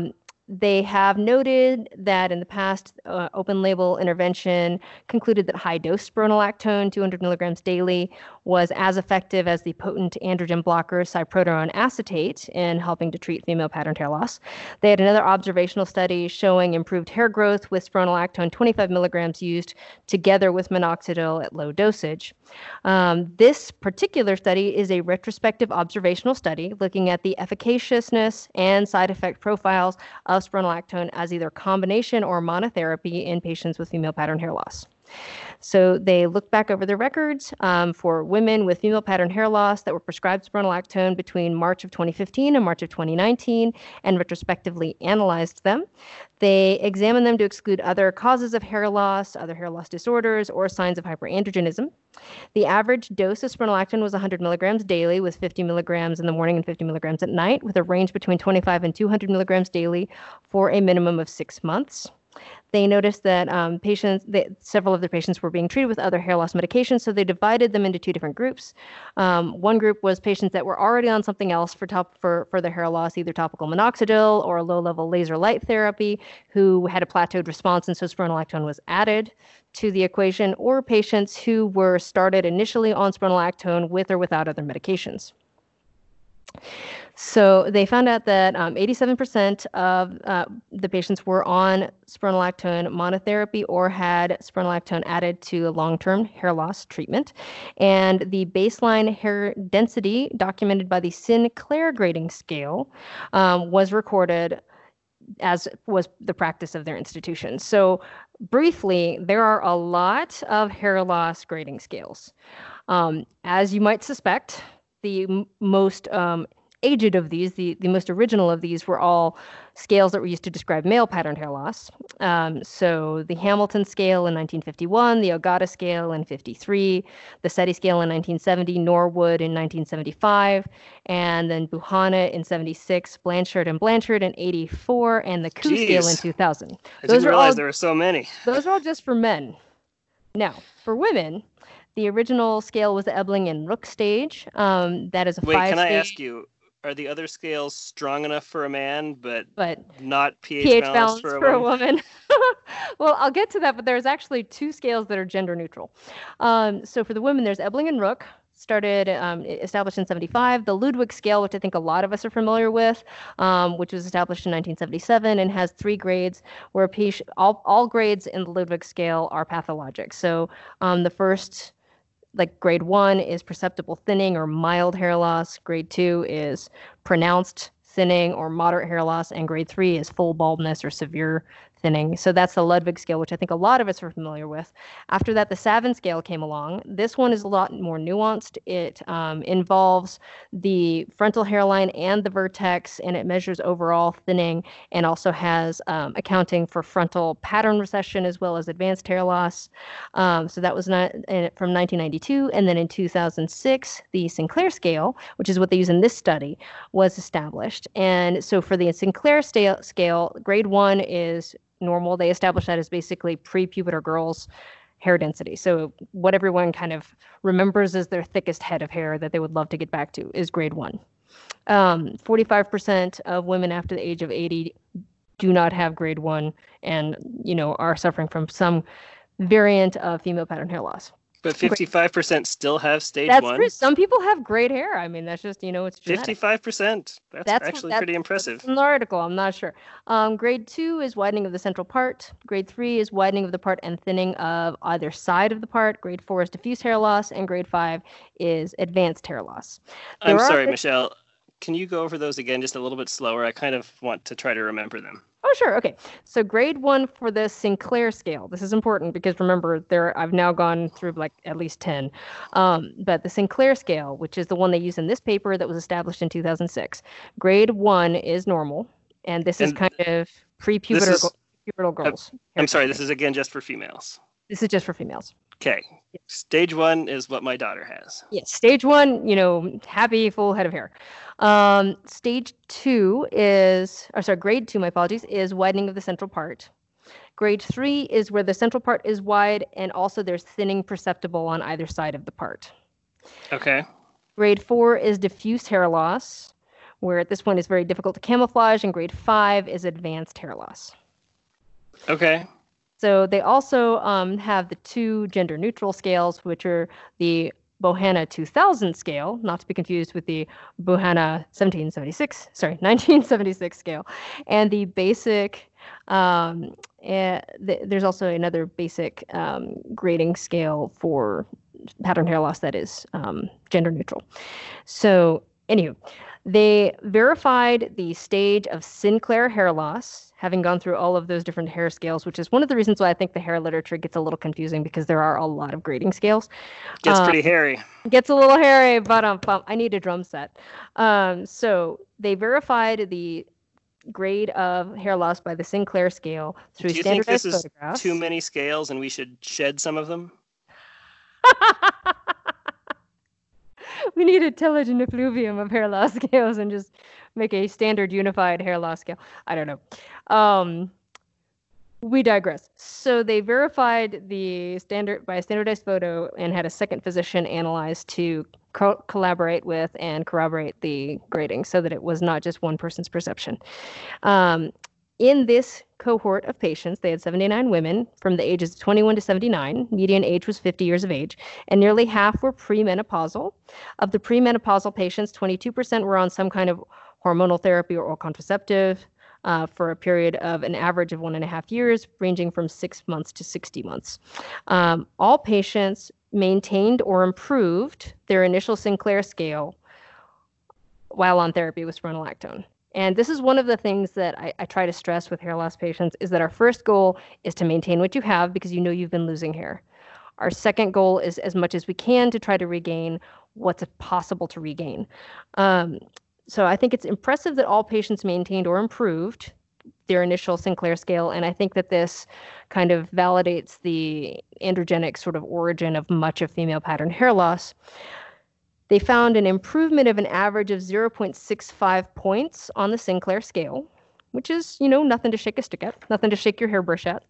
they have noted that in the past, uh, open label intervention concluded that high dose spironolactone, two hundred milligrams daily, was as effective as the potent androgen blocker cyproterone acetate in helping to treat female pattern hair loss. They had another observational study showing improved hair growth with spironolactone twenty-five milligrams used together with minoxidil at low dosage. Um, this particular study is a retrospective observational study looking at the efficaciousness and side effect profiles of spironolactone as either combination or monotherapy in patients with female pattern hair loss. So they looked back over their records um, for women with female pattern hair loss that were prescribed spironolactone between March of twenty fifteen and March of twenty nineteen and retrospectively analyzed them. They examined them to exclude other causes of hair loss, other hair loss disorders, or signs of hyperandrogenism. The average dose of spironolactone was one hundred milligrams daily, with fifty milligrams in the morning and fifty milligrams at night, with a range between twenty-five and two hundred milligrams daily for a minimum of six months. They noticed that um, patients, that several of their patients were being treated with other hair loss medications, so they divided them into two different groups. Um, one group was patients that were already on something else for top for, for their hair loss, either topical minoxidil or low-level laser light therapy, who had a plateaued response, and so spironolactone was added to the equation, or patients who were started initially on spironolactone with or without other medications. So they found out that um, eighty-seven percent of uh, the patients were on spironolactone monotherapy or had spironolactone added to a long-term hair loss treatment. And the baseline hair density documented by the Sinclair grading scale um, was recorded, as was the practice of their institution. So briefly, there are a lot of hair loss grading scales. Um, as you might suspect, the m- most um, aged of these, the, the most original of these, were all scales that were used to describe male pattern hair loss. Um, so the Hamilton scale in nineteen fifty-one, the Ogata scale in fifty-three, the SETI scale in nineteen seventy, Norwood in nineteen seventy-five, and then Buchanan in seventy-six, Blanchard and Blanchard in eighty-four, and the Koo scale in two thousand. I didn't realize all, there were so many. Those are all just for men. Now, for women, the original scale was the Ebling and Rook stage. Um, that is a Wait, five can stage. I ask you, are the other scales strong enough for a man, but, but not pH, pH balanced, balanced for a for woman? A woman? Well, I'll get to that, but there's actually two scales that are gender neutral. Um, so for the women, there's Ebling and Rook, started um, established in seventy-five. The Ludwig scale, which I think a lot of us are familiar with, um, which was established in nineteen seventy-seven and has three grades, where patient, all, all grades in the Ludwig scale are pathologic. So um, the first, like grade one, is perceptible thinning or mild hair loss. Grade two is pronounced thinning or moderate hair loss, and grade three is full baldness or severe thinning. So that's the Ludwig scale, which I think a lot of us are familiar with. After that, the Savin scale came along. This one is a lot more nuanced. It um, involves the frontal hairline and the vertex, and it measures overall thinning, and also has um, accounting for frontal pattern recession as well as advanced hair loss. Um, so that was not in, from nineteen ninety-two. And then in two thousand six, the Sinclair scale, which is what they use in this study, was established. And so for the Sinclair sta- scale, grade one is normal. They established that as basically pre-pubertal girls' hair density. So what everyone kind of remembers as their thickest head of hair that they would love to get back to is grade one. Um, forty-five percent of women after the age of eighty do not have grade one and, you know, are suffering from some variant of female pattern hair loss. But fifty-five percent still have stage that's one? Pretty, some people have great hair. I mean, that's just, you know, it's genetic. fifty-five percent. That's, that's actually that's, pretty impressive. That's in the article. I'm not sure. Um, grade two is widening of the central part. Grade three is widening of the part and thinning of either side of the part. Grade four is diffuse hair loss. And grade five is advanced hair loss. There I'm sorry, th- Michelle. Can you go over those again just a little bit slower? I kind of want to try to remember them. Oh, sure. Okay. So grade one for the Sinclair scale. This is important because remember, there I've now gone through like at least ten. Um, but the Sinclair scale, which is the one they use in this paper that was established in two thousand six, grade one is normal. And this and is kind of pre-pubertal is, pubertal girls. I'm, I'm sorry, this is again just for females. This is just for females. Okay. Yes. Stage one is what my daughter has. Yes. Stage one, you know, happy, full head of hair. Um, stage two is, or sorry, grade two, my apologies, is widening of the central part. Grade three is where the central part is wide and also there's thinning perceptible on either side of the part. Okay. Grade four is diffuse hair loss, where at this point it's very difficult to camouflage, and grade five is advanced hair loss. Okay. So they also um, have the two gender-neutral scales, which are the Bohanna two thousand scale, not to be confused with the Bohanna seventeen seventy-six, sorry, nineteen seventy-six scale, and the basic, um, uh, th- there's also another basic um, grading scale for pattern hair loss that is um, gender neutral. So, anywho, they verified the stage of Sinclair hair loss, having gone through all of those different hair scales, which is one of the reasons why I think the hair literature gets a little confusing, because there are a lot of grading scales. Gets Uh, pretty hairy. Gets a little hairy, but um, bum, I need a drum set. Um, so they verified the grade of hair loss by the Sinclair scale through Do you think this standardized is photographs. too many scales and we should shed some of them? We need a telogen effluvium of hair loss scales and just make a standard unified hair loss scale. I don't know. Um, we digress. So they verified the standard by a standardized photo and had a second physician analyze to co- collaborate with and corroborate the grading so that it was not just one person's perception. Um, in this cohort of patients, they had seventy-nine women from the ages of twenty-one to seventy-nine. Median age was fifty years of age, and nearly half were premenopausal. Of the premenopausal patients, twenty-two percent were on some kind of hormonal therapy or contraceptive uh, for a period of an average of one and a half years, ranging from six months to sixty months. Um, all patients maintained or improved their initial Sinclair scale while on therapy with spironolactone. And this is one of the things that I, I try to stress with hair loss patients, is that our first goal is to maintain what you have because you know you've been losing hair. Our second goal is, as much as we can, to try to regain what's possible to regain. Um, so I think it's impressive that all patients maintained or improved their initial Sinclair scale, and I think that this kind of validates the androgenic sort of origin of much of female pattern hair loss. They found an improvement of an average of zero point six five points on the Sinclair scale, which is, you know, nothing to shake a stick at, nothing to shake your hairbrush at.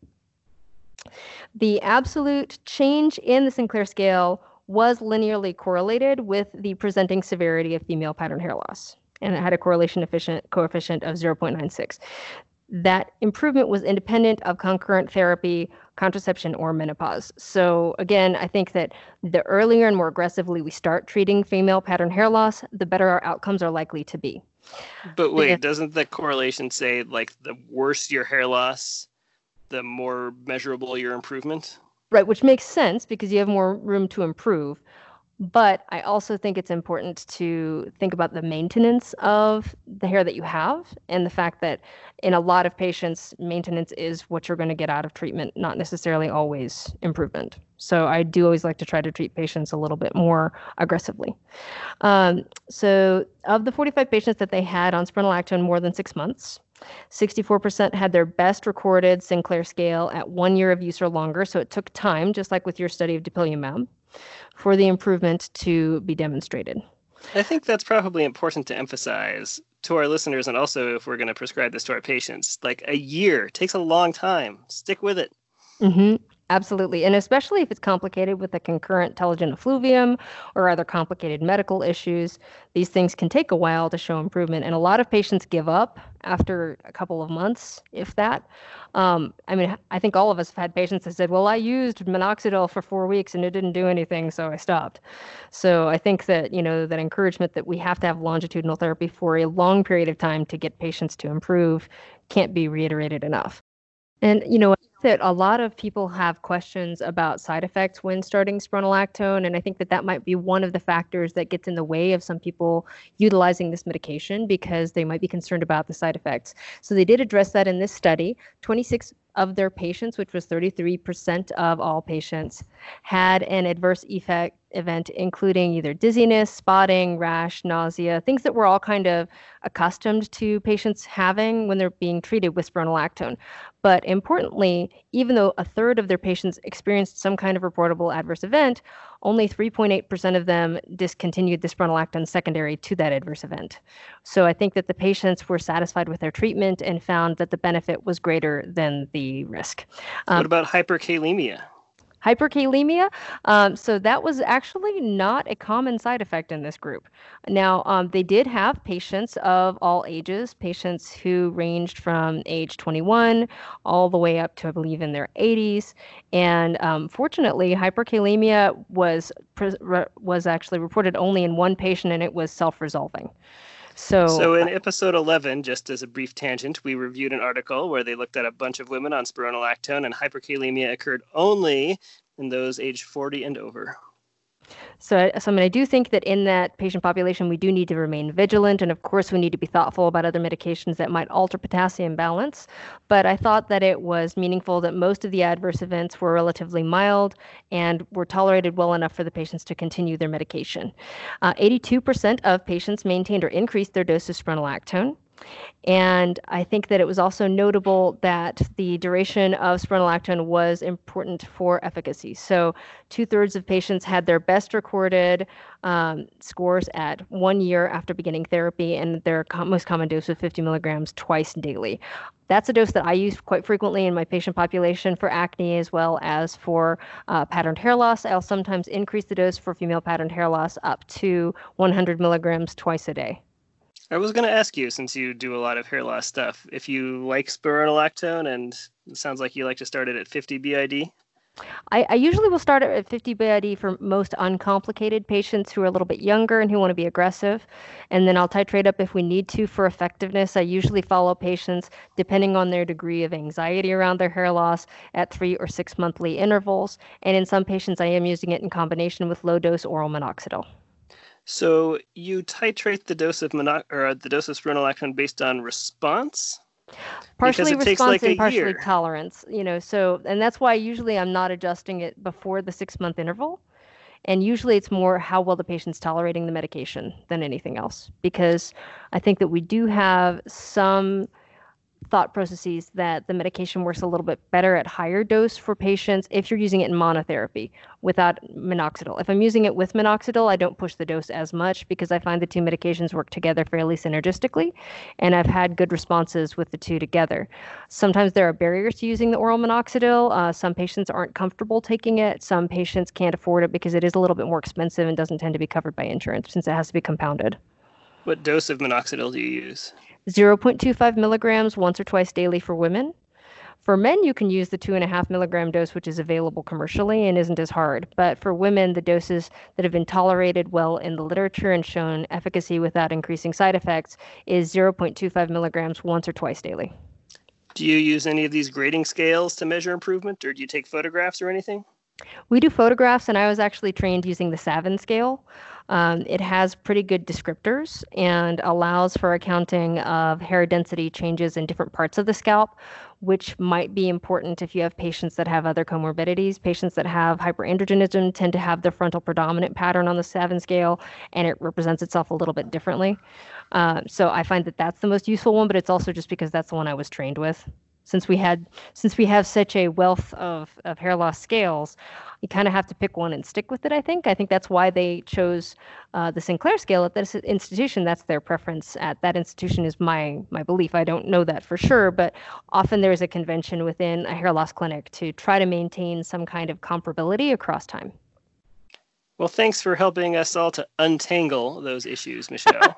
The absolute change in the Sinclair scale was linearly correlated with the presenting severity of female pattern hair loss, and it had a correlation efficient coefficient of zero point nine six. That improvement was independent of concurrent therapy, contraception, or menopause. So again, I think that the earlier and more aggressively we start treating female pattern hair loss, the better our outcomes are likely to be. But wait, Yeah. doesn't the correlation say, like, the worse your hair loss, the more measurable your improvement? Right, which makes sense because you have more room to improve. But I also think it's important to think about the maintenance of the hair that you have, and the fact that in a lot of patients, maintenance is what you're going to get out of treatment, not necessarily always improvement. So I do always like to try to treat patients a little bit more aggressively. Um, so of the forty-five patients that they had on spironolactone more than six months, sixty-four percent had their best recorded Sinclair scale at one year of use or longer. So it took time, just like with your study of dupilumab, for the improvement to be demonstrated. I think that's probably important to emphasize to our listeners, and also if we're going to prescribe this to our patients. Like, a year takes a long time. Stick with it. Mm-hmm. Absolutely. And especially if it's complicated with a concurrent telogen effluvium or other complicated medical issues, these things can take a while to show improvement. And a lot of patients give up after a couple of months, if that. Um, I mean, I think all of us have had patients that said, well, I used minoxidil for four weeks and it didn't do anything, so I stopped. So I think that, you know, that encouragement that we have to have longitudinal therapy for a long period of time to get patients to improve can't be reiterated enough. And, you know, I think that a lot of people have questions about side effects when starting spironolactone, and I think that that might be one of the factors that gets in the way of some people utilizing this medication, because they might be concerned about the side effects. So they did address that in this study. twenty-six of their patients, which was thirty-three percent of all patients, had an adverse effect event, including either dizziness, spotting, rash, nausea, things that we're all kind of accustomed to patients having when they're being treated with spironolactone. But importantly, even though a third of their patients experienced some kind of reportable adverse event, only three point eight percent of them discontinued the spironolactone secondary to that adverse event. So I think that the patients were satisfied with their treatment and found that the benefit was greater than the risk. Um, What about hyperkalemia? Hyperkalemia. Um, so that was actually not a common side effect in this group. Now, um, they did have patients of all ages, patients who ranged from age twenty-one all the way up to, I believe, in their eighties. And um, fortunately, hyperkalemia was pre- re- was actually reported only in one patient, and it was self-resolving. So So in episode eleven, just as a brief tangent, we reviewed an article where they looked at a bunch of women on spironolactone, and hyperkalemia occurred only in those aged forty and over. So, I- so I mean, I do think that in that patient population, we do need to remain vigilant, and of course, we need to be thoughtful about other medications that might alter potassium balance. But I thought that it was meaningful that most of the adverse events were relatively mild and were tolerated well enough for the patients to continue their medication. Uh, eighty-two percent of patients maintained or increased their dose of spironolactone. And I think that it was also notable that the duration of spironolactone was important for efficacy. So two thirds of patients had their best recorded um, scores at one year after beginning therapy, and their com- most common dose was fifty milligrams twice daily. That's a dose that I use quite frequently in my patient population for acne as well as for uh, patterned hair loss. I'll sometimes increase the dose for female patterned hair loss up to one hundred milligrams twice a day. I was going to ask you, since you do a lot of hair loss stuff, if you like spironolactone, and it sounds like you like to start it at fifty B I D. I, I usually will start at fifty B I D for most uncomplicated patients who are a little bit younger and who want to be aggressive. And then I'll titrate up if we need to for effectiveness. I usually follow patients, depending on their degree of anxiety around their hair loss, at three or six monthly intervals. And in some patients, I am using it in combination with low dose oral minoxidil. So you titrate the dose of mono- or the dose of spironolactone based on response? Partially Because it takes response like a and partially year. tolerance, you know, so, and that's why usually I'm not adjusting it before the six month interval. And usually it's more how well the patient's tolerating the medication than anything else. Because I think that we do have some thought processes that the medication works a little bit better at higher dose for patients if you're using it in monotherapy without minoxidil. If I'm using it with minoxidil, I don't push the dose as much because I find the two medications work together fairly synergistically, and I've had good responses with the two together. Sometimes there are barriers to using the oral minoxidil. Uh, some patients aren't comfortable taking it. Some patients can't afford it because it is a little bit more expensive and doesn't tend to be covered by insurance since it has to be compounded. What dose of minoxidil do you use? zero point two five milligrams once or twice daily for women. For men, you can use the two and a half milligram dose, which is available commercially and isn't as hard. But for women, the doses that have been tolerated well in the literature and shown efficacy without increasing side effects is zero point two five milligrams once or twice daily. Do you use any of these grading scales to measure improvement, or do you take photographs or anything? We do photographs, and I was actually trained using the Savin scale. Um, it has pretty good descriptors and allows for accounting of hair density changes in different parts of the scalp, which might be important if you have patients that have other comorbidities. Patients that have hyperandrogenism tend to have the frontal predominant pattern on the Savin scale, and it represents itself a little bit differently. Uh, so I find that that's the most useful one, but it's also just because that's the one I was trained with. Since we had, since we have such a wealth of, of hair loss scales, you kind of have to pick one and stick with it, I think. I think that's why they chose uh, the Sinclair scale at this institution. That's their preference at that institution is my, my belief. I don't know that for sure, but often there's a convention within a hair loss clinic to try to maintain some kind of comparability across time. Well, thanks for helping us all to untangle those issues, Michelle.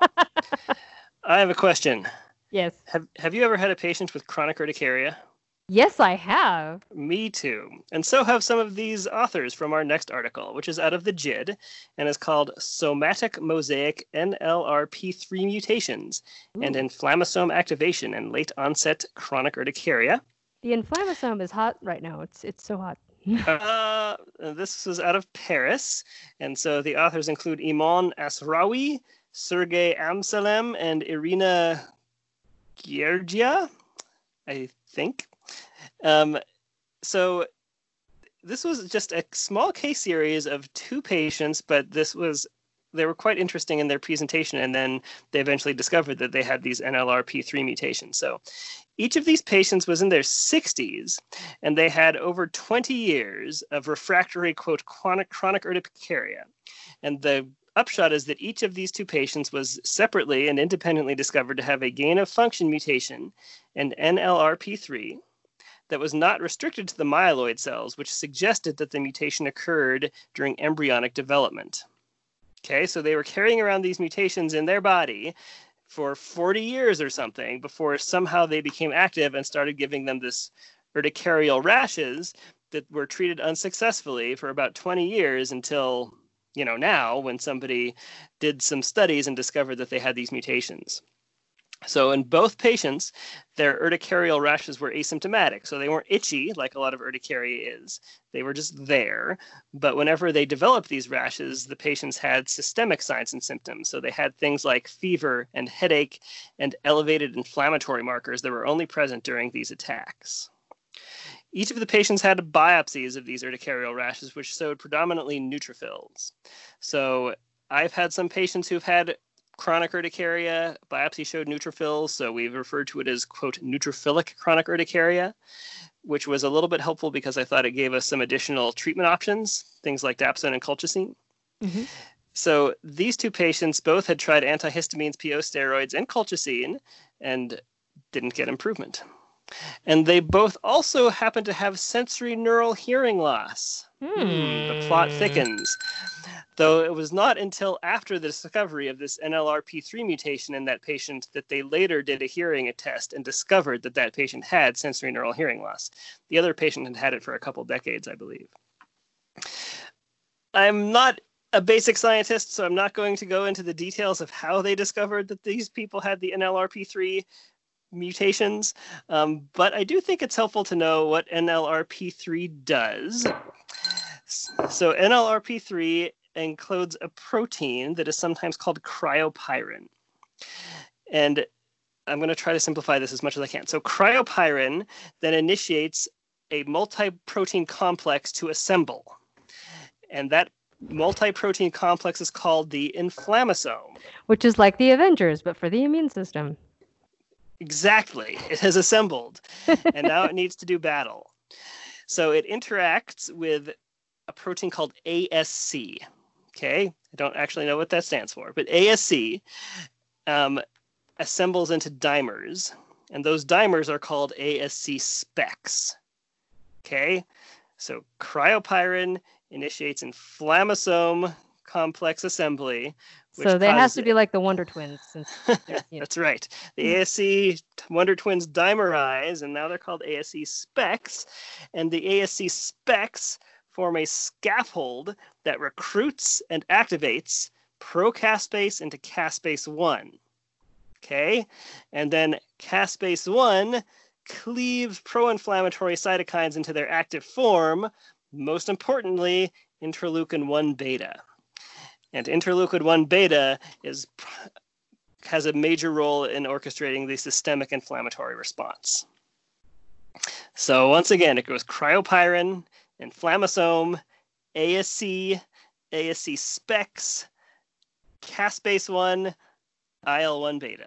I have a question. Yes. Have Have you ever had a patient with chronic urticaria? Yes, I have. Me too. And so have some of these authors from our next article, which is out of the J I D and is called Somatic Mosaic N L R P three Mutations Ooh. and Inflammasome Activation and Late Onset Chronic Urticaria. The inflammasome is hot right now. It's it's so hot. uh, this was out of Paris. And so the authors include Iman Asraoui, Sergey Amsalem, and Irina Giergia, I think. Um, so this was just a small case series of two patients, but this was they were quite interesting in their presentation, and then they eventually discovered that they had these N L R P three mutations. So each of these patients was in their sixties, and they had over twenty years of refractory, quote, chronic, chronic urticaria. And the upshot is that each of these two patients was separately and independently discovered to have a gain of function mutation in N L R P three. that was not restricted to the myeloid cells, which suggested that the mutation occurred during embryonic development. Okay, so they were carrying around these mutations in their body for forty years or something before somehow they became active and started giving them this urticarial rashes that were treated unsuccessfully for about twenty years until, you know, now when somebody did some studies and discovered that they had these mutations. So in both patients, their urticarial rashes were asymptomatic. So they weren't itchy like a lot of urticaria is. They were just there. But whenever they developed these rashes, the patients had systemic signs and symptoms. So they had things like fever and headache and elevated inflammatory markers that were only present during these attacks. Each of the patients had biopsies of these urticarial rashes, which showed predominantly neutrophils. So I've had some patients who've had chronic urticaria. Biopsy showed neutrophils, so we've referred to it as, quote, neutrophilic chronic urticaria, which was a little bit helpful because I thought it gave us some additional treatment options, things like dapsone and colchicine. Mm-hmm. So these two patients both had tried antihistamines, P O steroids, and colchicine and didn't get improvement. And they both also happen to have sensory neural hearing loss. Hmm. Hmm, the plot thickens. Though it was not until after the discovery of this N L R P three mutation in that patient that they later did a hearing test and discovered that that patient had sensory neural hearing loss. The other patient had had it for a couple decades, I believe. I'm not a basic scientist, so I'm not going to go into the details of how they discovered that these people had the N L R P three mutations, um, but I do think it's helpful to know what N L R P three does. So N L R P three encodes a protein that is sometimes called cryopyrin. And I'm going to try to simplify this as much as I can. So cryopyrin then initiates a multi-protein complex to assemble. And that multi-protein complex is called the inflammasome. Which is like the Avengers, but for the immune system. Exactly. It has assembled, and now it needs to do battle. So it interacts with a protein called A S C. Okay, I don't actually know what that stands for, but A S C um, assembles into dimers, and those dimers are called A S C specs. Okay, so cryopyrin initiates inflammasome complex assembly. So they have to be like the Wonder Twins. Since That's right. The A S C Wonder Twins dimerize, and now they're called A S C specs. And the A S C specs form a scaffold that recruits and activates procaspase into caspase one. Okay? And then caspase one cleaves pro-inflammatory cytokines into their active form, most importantly, interleukin one beta. And interleukin one beta is has a major role in orchestrating the systemic inflammatory response. So once again, it goes cryopyrin, inflammasome, A S C, A S C specs, caspase one, I L one beta.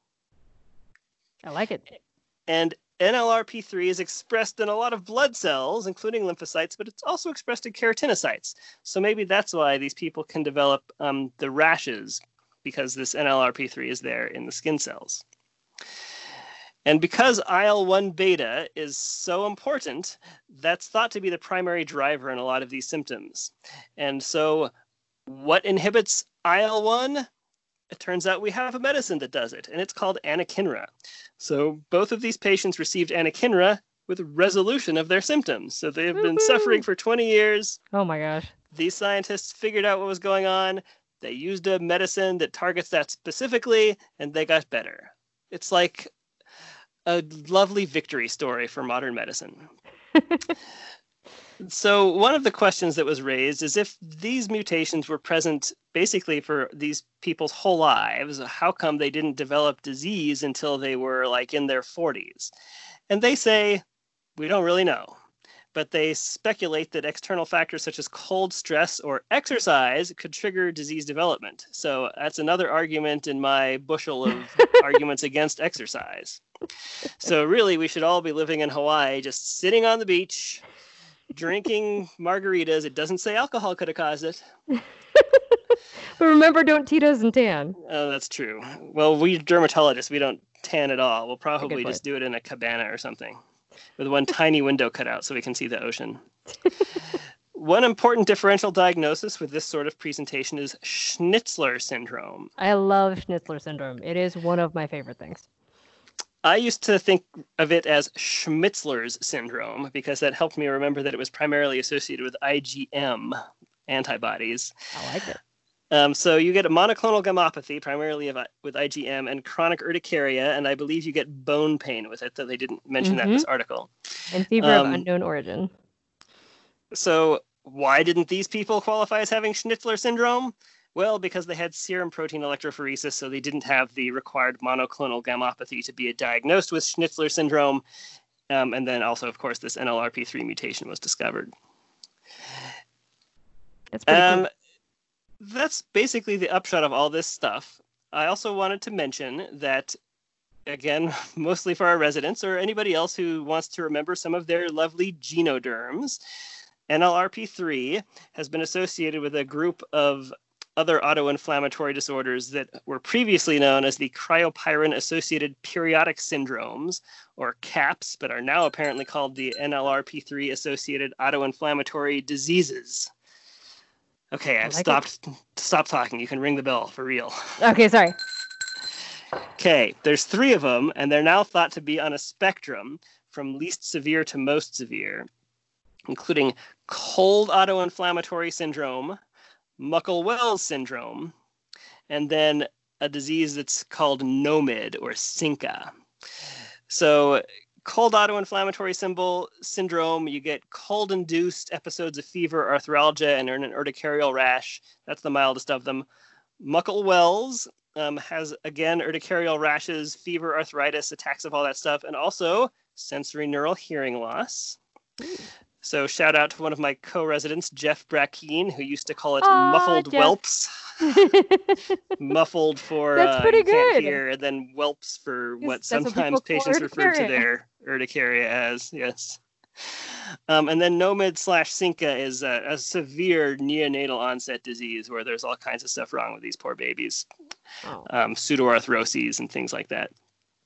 I like it. And N L R P three is expressed in a lot of blood cells, including lymphocytes, but it's also expressed in keratinocytes. So maybe that's why these people can develop um, the rashes, because this N L R P three is there in the skin cells. And because I L one beta is so important, that's thought to be the primary driver in a lot of these symptoms. And so what inhibits I L one? It turns out we have a medicine that does it, and it's called anakinra. So both of these patients received anakinra with resolution of their symptoms. So they've been Woo-hoo! suffering for twenty years. Oh my gosh. These scientists figured out what was going on. They used a medicine that targets that specifically, and they got better. It's like a lovely victory story for modern medicine. So one of the questions that was raised is if these mutations were present basically for these people's whole lives, how come they didn't develop disease until they were like in their forties? And they say, we don't really know. But they speculate that external factors such as cold stress or exercise could trigger disease development. So that's another argument in my bushel of arguments against exercise. So really, we should all be living in Hawaii, just sitting on the beach, drinking margaritas. It doesn't say alcohol could have caused it. But remember, don't Tito's and tan. Oh, that's true. Well, we dermatologists, we don't tan at all. We'll probably just do it in a cabana or something. with one tiny window cut out so we can see the ocean. One important differential diagnosis with this sort of presentation is Schnitzler syndrome. I love Schnitzler syndrome. It is one of my favorite things. I used to think of it as Schmitzler's syndrome because that helped me remember that it was primarily associated with I G M antibodies. I like it. Um, so you get a monoclonal gammopathy, primarily of, with I G M, and chronic urticaria, and I believe you get bone pain with it, though they didn't mention mm-hmm. that in this article. And fever um, of unknown origin. So why didn't these people qualify as having Schnitzler syndrome? Well, because they had serum protein electrophoresis, so they didn't have the required monoclonal gammopathy to be diagnosed with Schnitzler syndrome. Um, and then also, of course, this N L R P three mutation was discovered. That's pretty um, cool. That's basically the upshot of all this stuff. I also wanted to mention that, again, mostly for our residents or anybody else who wants to remember some of their lovely genoderms, N L R P three has been associated with a group of other autoinflammatory disorders that were previously known as the cryopyrin-associated periodic syndromes, or CAPS, but are now apparently called the N L R P three-associated autoinflammatory diseases. Okay, I've like stopped stopped talking. You can ring the bell for real. Okay, sorry. Okay, there's three of them, and they're now thought to be on a spectrum from least severe to most severe, including cold autoinflammatory syndrome, Muckle-Wells syndrome, and then a disease that's called NOMID or SINCA. So cold autoinflammatory symbol syndrome, you get cold-induced episodes of fever, arthralgia, and an urticarial rash. That's the mildest of them. Muckle-Wells um, has, again, urticarial rashes, fever, arthritis, attacks of all that stuff, and also sensory neural hearing loss. So shout out to one of my co-residents, Jeff Brackeen, who used to call it Aww, muffled Jeff. whelps. Muffled for that's uh, pretty you good. Can't hear, and then whelps for what that's sometimes what patients refer to their urticaria as. Yes. Um, and then NOMID slash SINCA is a, a severe neonatal onset disease where there's all kinds of stuff wrong with these poor babies. Oh. Um, pseudoarthroses and things like that.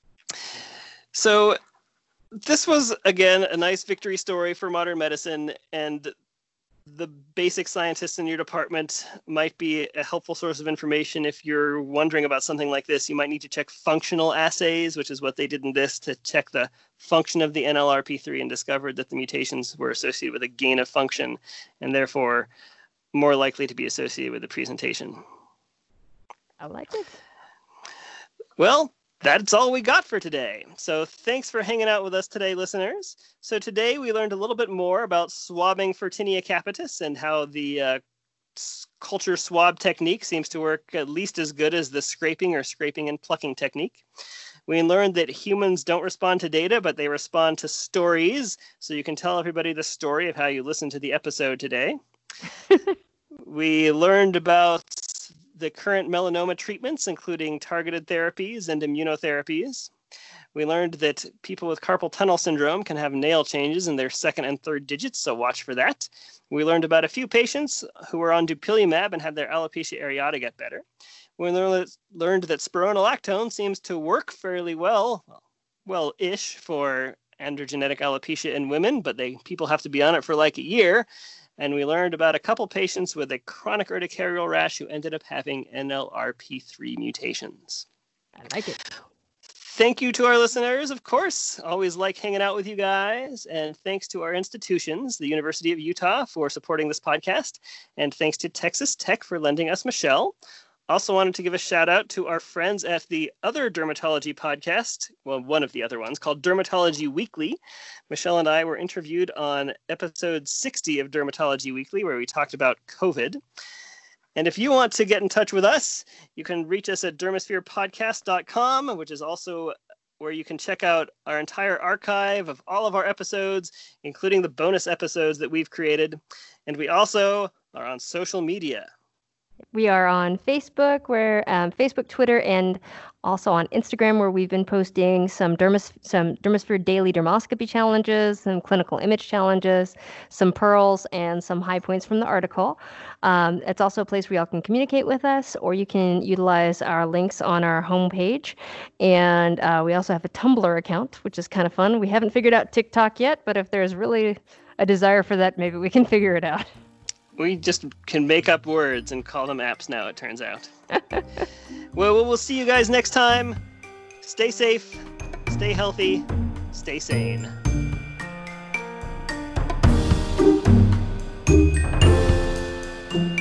So this was, again, a nice victory story for modern medicine, and the basic scientists in your department might be a helpful source of information. If you're wondering about something like this, you might need to check functional assays, which is what they did in this, to check the function of the N L R P three, and discovered that the mutations were associated with a gain of function and therefore more likely to be associated with the presentation. I like it. Well, that's all we got for today. So thanks for hanging out with us today, listeners. So today we learned a little bit more about swabbing for tinea capitis and how the uh, culture swab technique seems to work at least as good as the scraping or scraping and plucking technique. We learned that humans don't respond to data, but they respond to stories. So you can tell everybody the story of how you listened to the episode today. We learned about the current melanoma treatments, including targeted therapies and immunotherapies. We learned that people with carpal tunnel syndrome can have nail changes in their second and third digits, so watch for that. We learned about a few patients who were on dupilumab and had their alopecia areata get better. We learned that spironolactone seems to work fairly well, well-ish for androgenetic alopecia in women, but they people have to be on it for like a year. And we learned about a couple patients with a chronic urticarial rash who ended up having N L R P three mutations. I like it. Thank you to our listeners, of course. Always like hanging out with you guys. And thanks to our institutions, the University of Utah, for supporting this podcast. And thanks to Texas Tech for lending us Michelle. Also wanted to give a shout out to our friends at the other dermatology podcast, well, one of the other ones, called Dermatology Weekly. Michelle and I were interviewed on episode sixty of Dermatology Weekly, where we talked about COVID. And if you want to get in touch with us, you can reach us at dermosphere podcast dot com, which is also where you can check out our entire archive of all of our episodes, including the bonus episodes that we've created. And we also are on social media. We are on Facebook, where um, Facebook, Twitter, and also on Instagram, where we've been posting some dermis some Dermosphere daily dermoscopy challenges, some clinical image challenges, some pearls, and some high points from the article. Um, it's also a place where y'all can communicate with us, or you can utilize our links on our homepage. And uh, we also have a Tumblr account, which is kind of fun. We haven't figured out TikTok yet, but if there's really a desire for that, maybe we can figure it out. We just can make up words and call them apps now, it turns out. Well, we'll see you guys next time. Stay safe, stay healthy, stay sane. Thank you.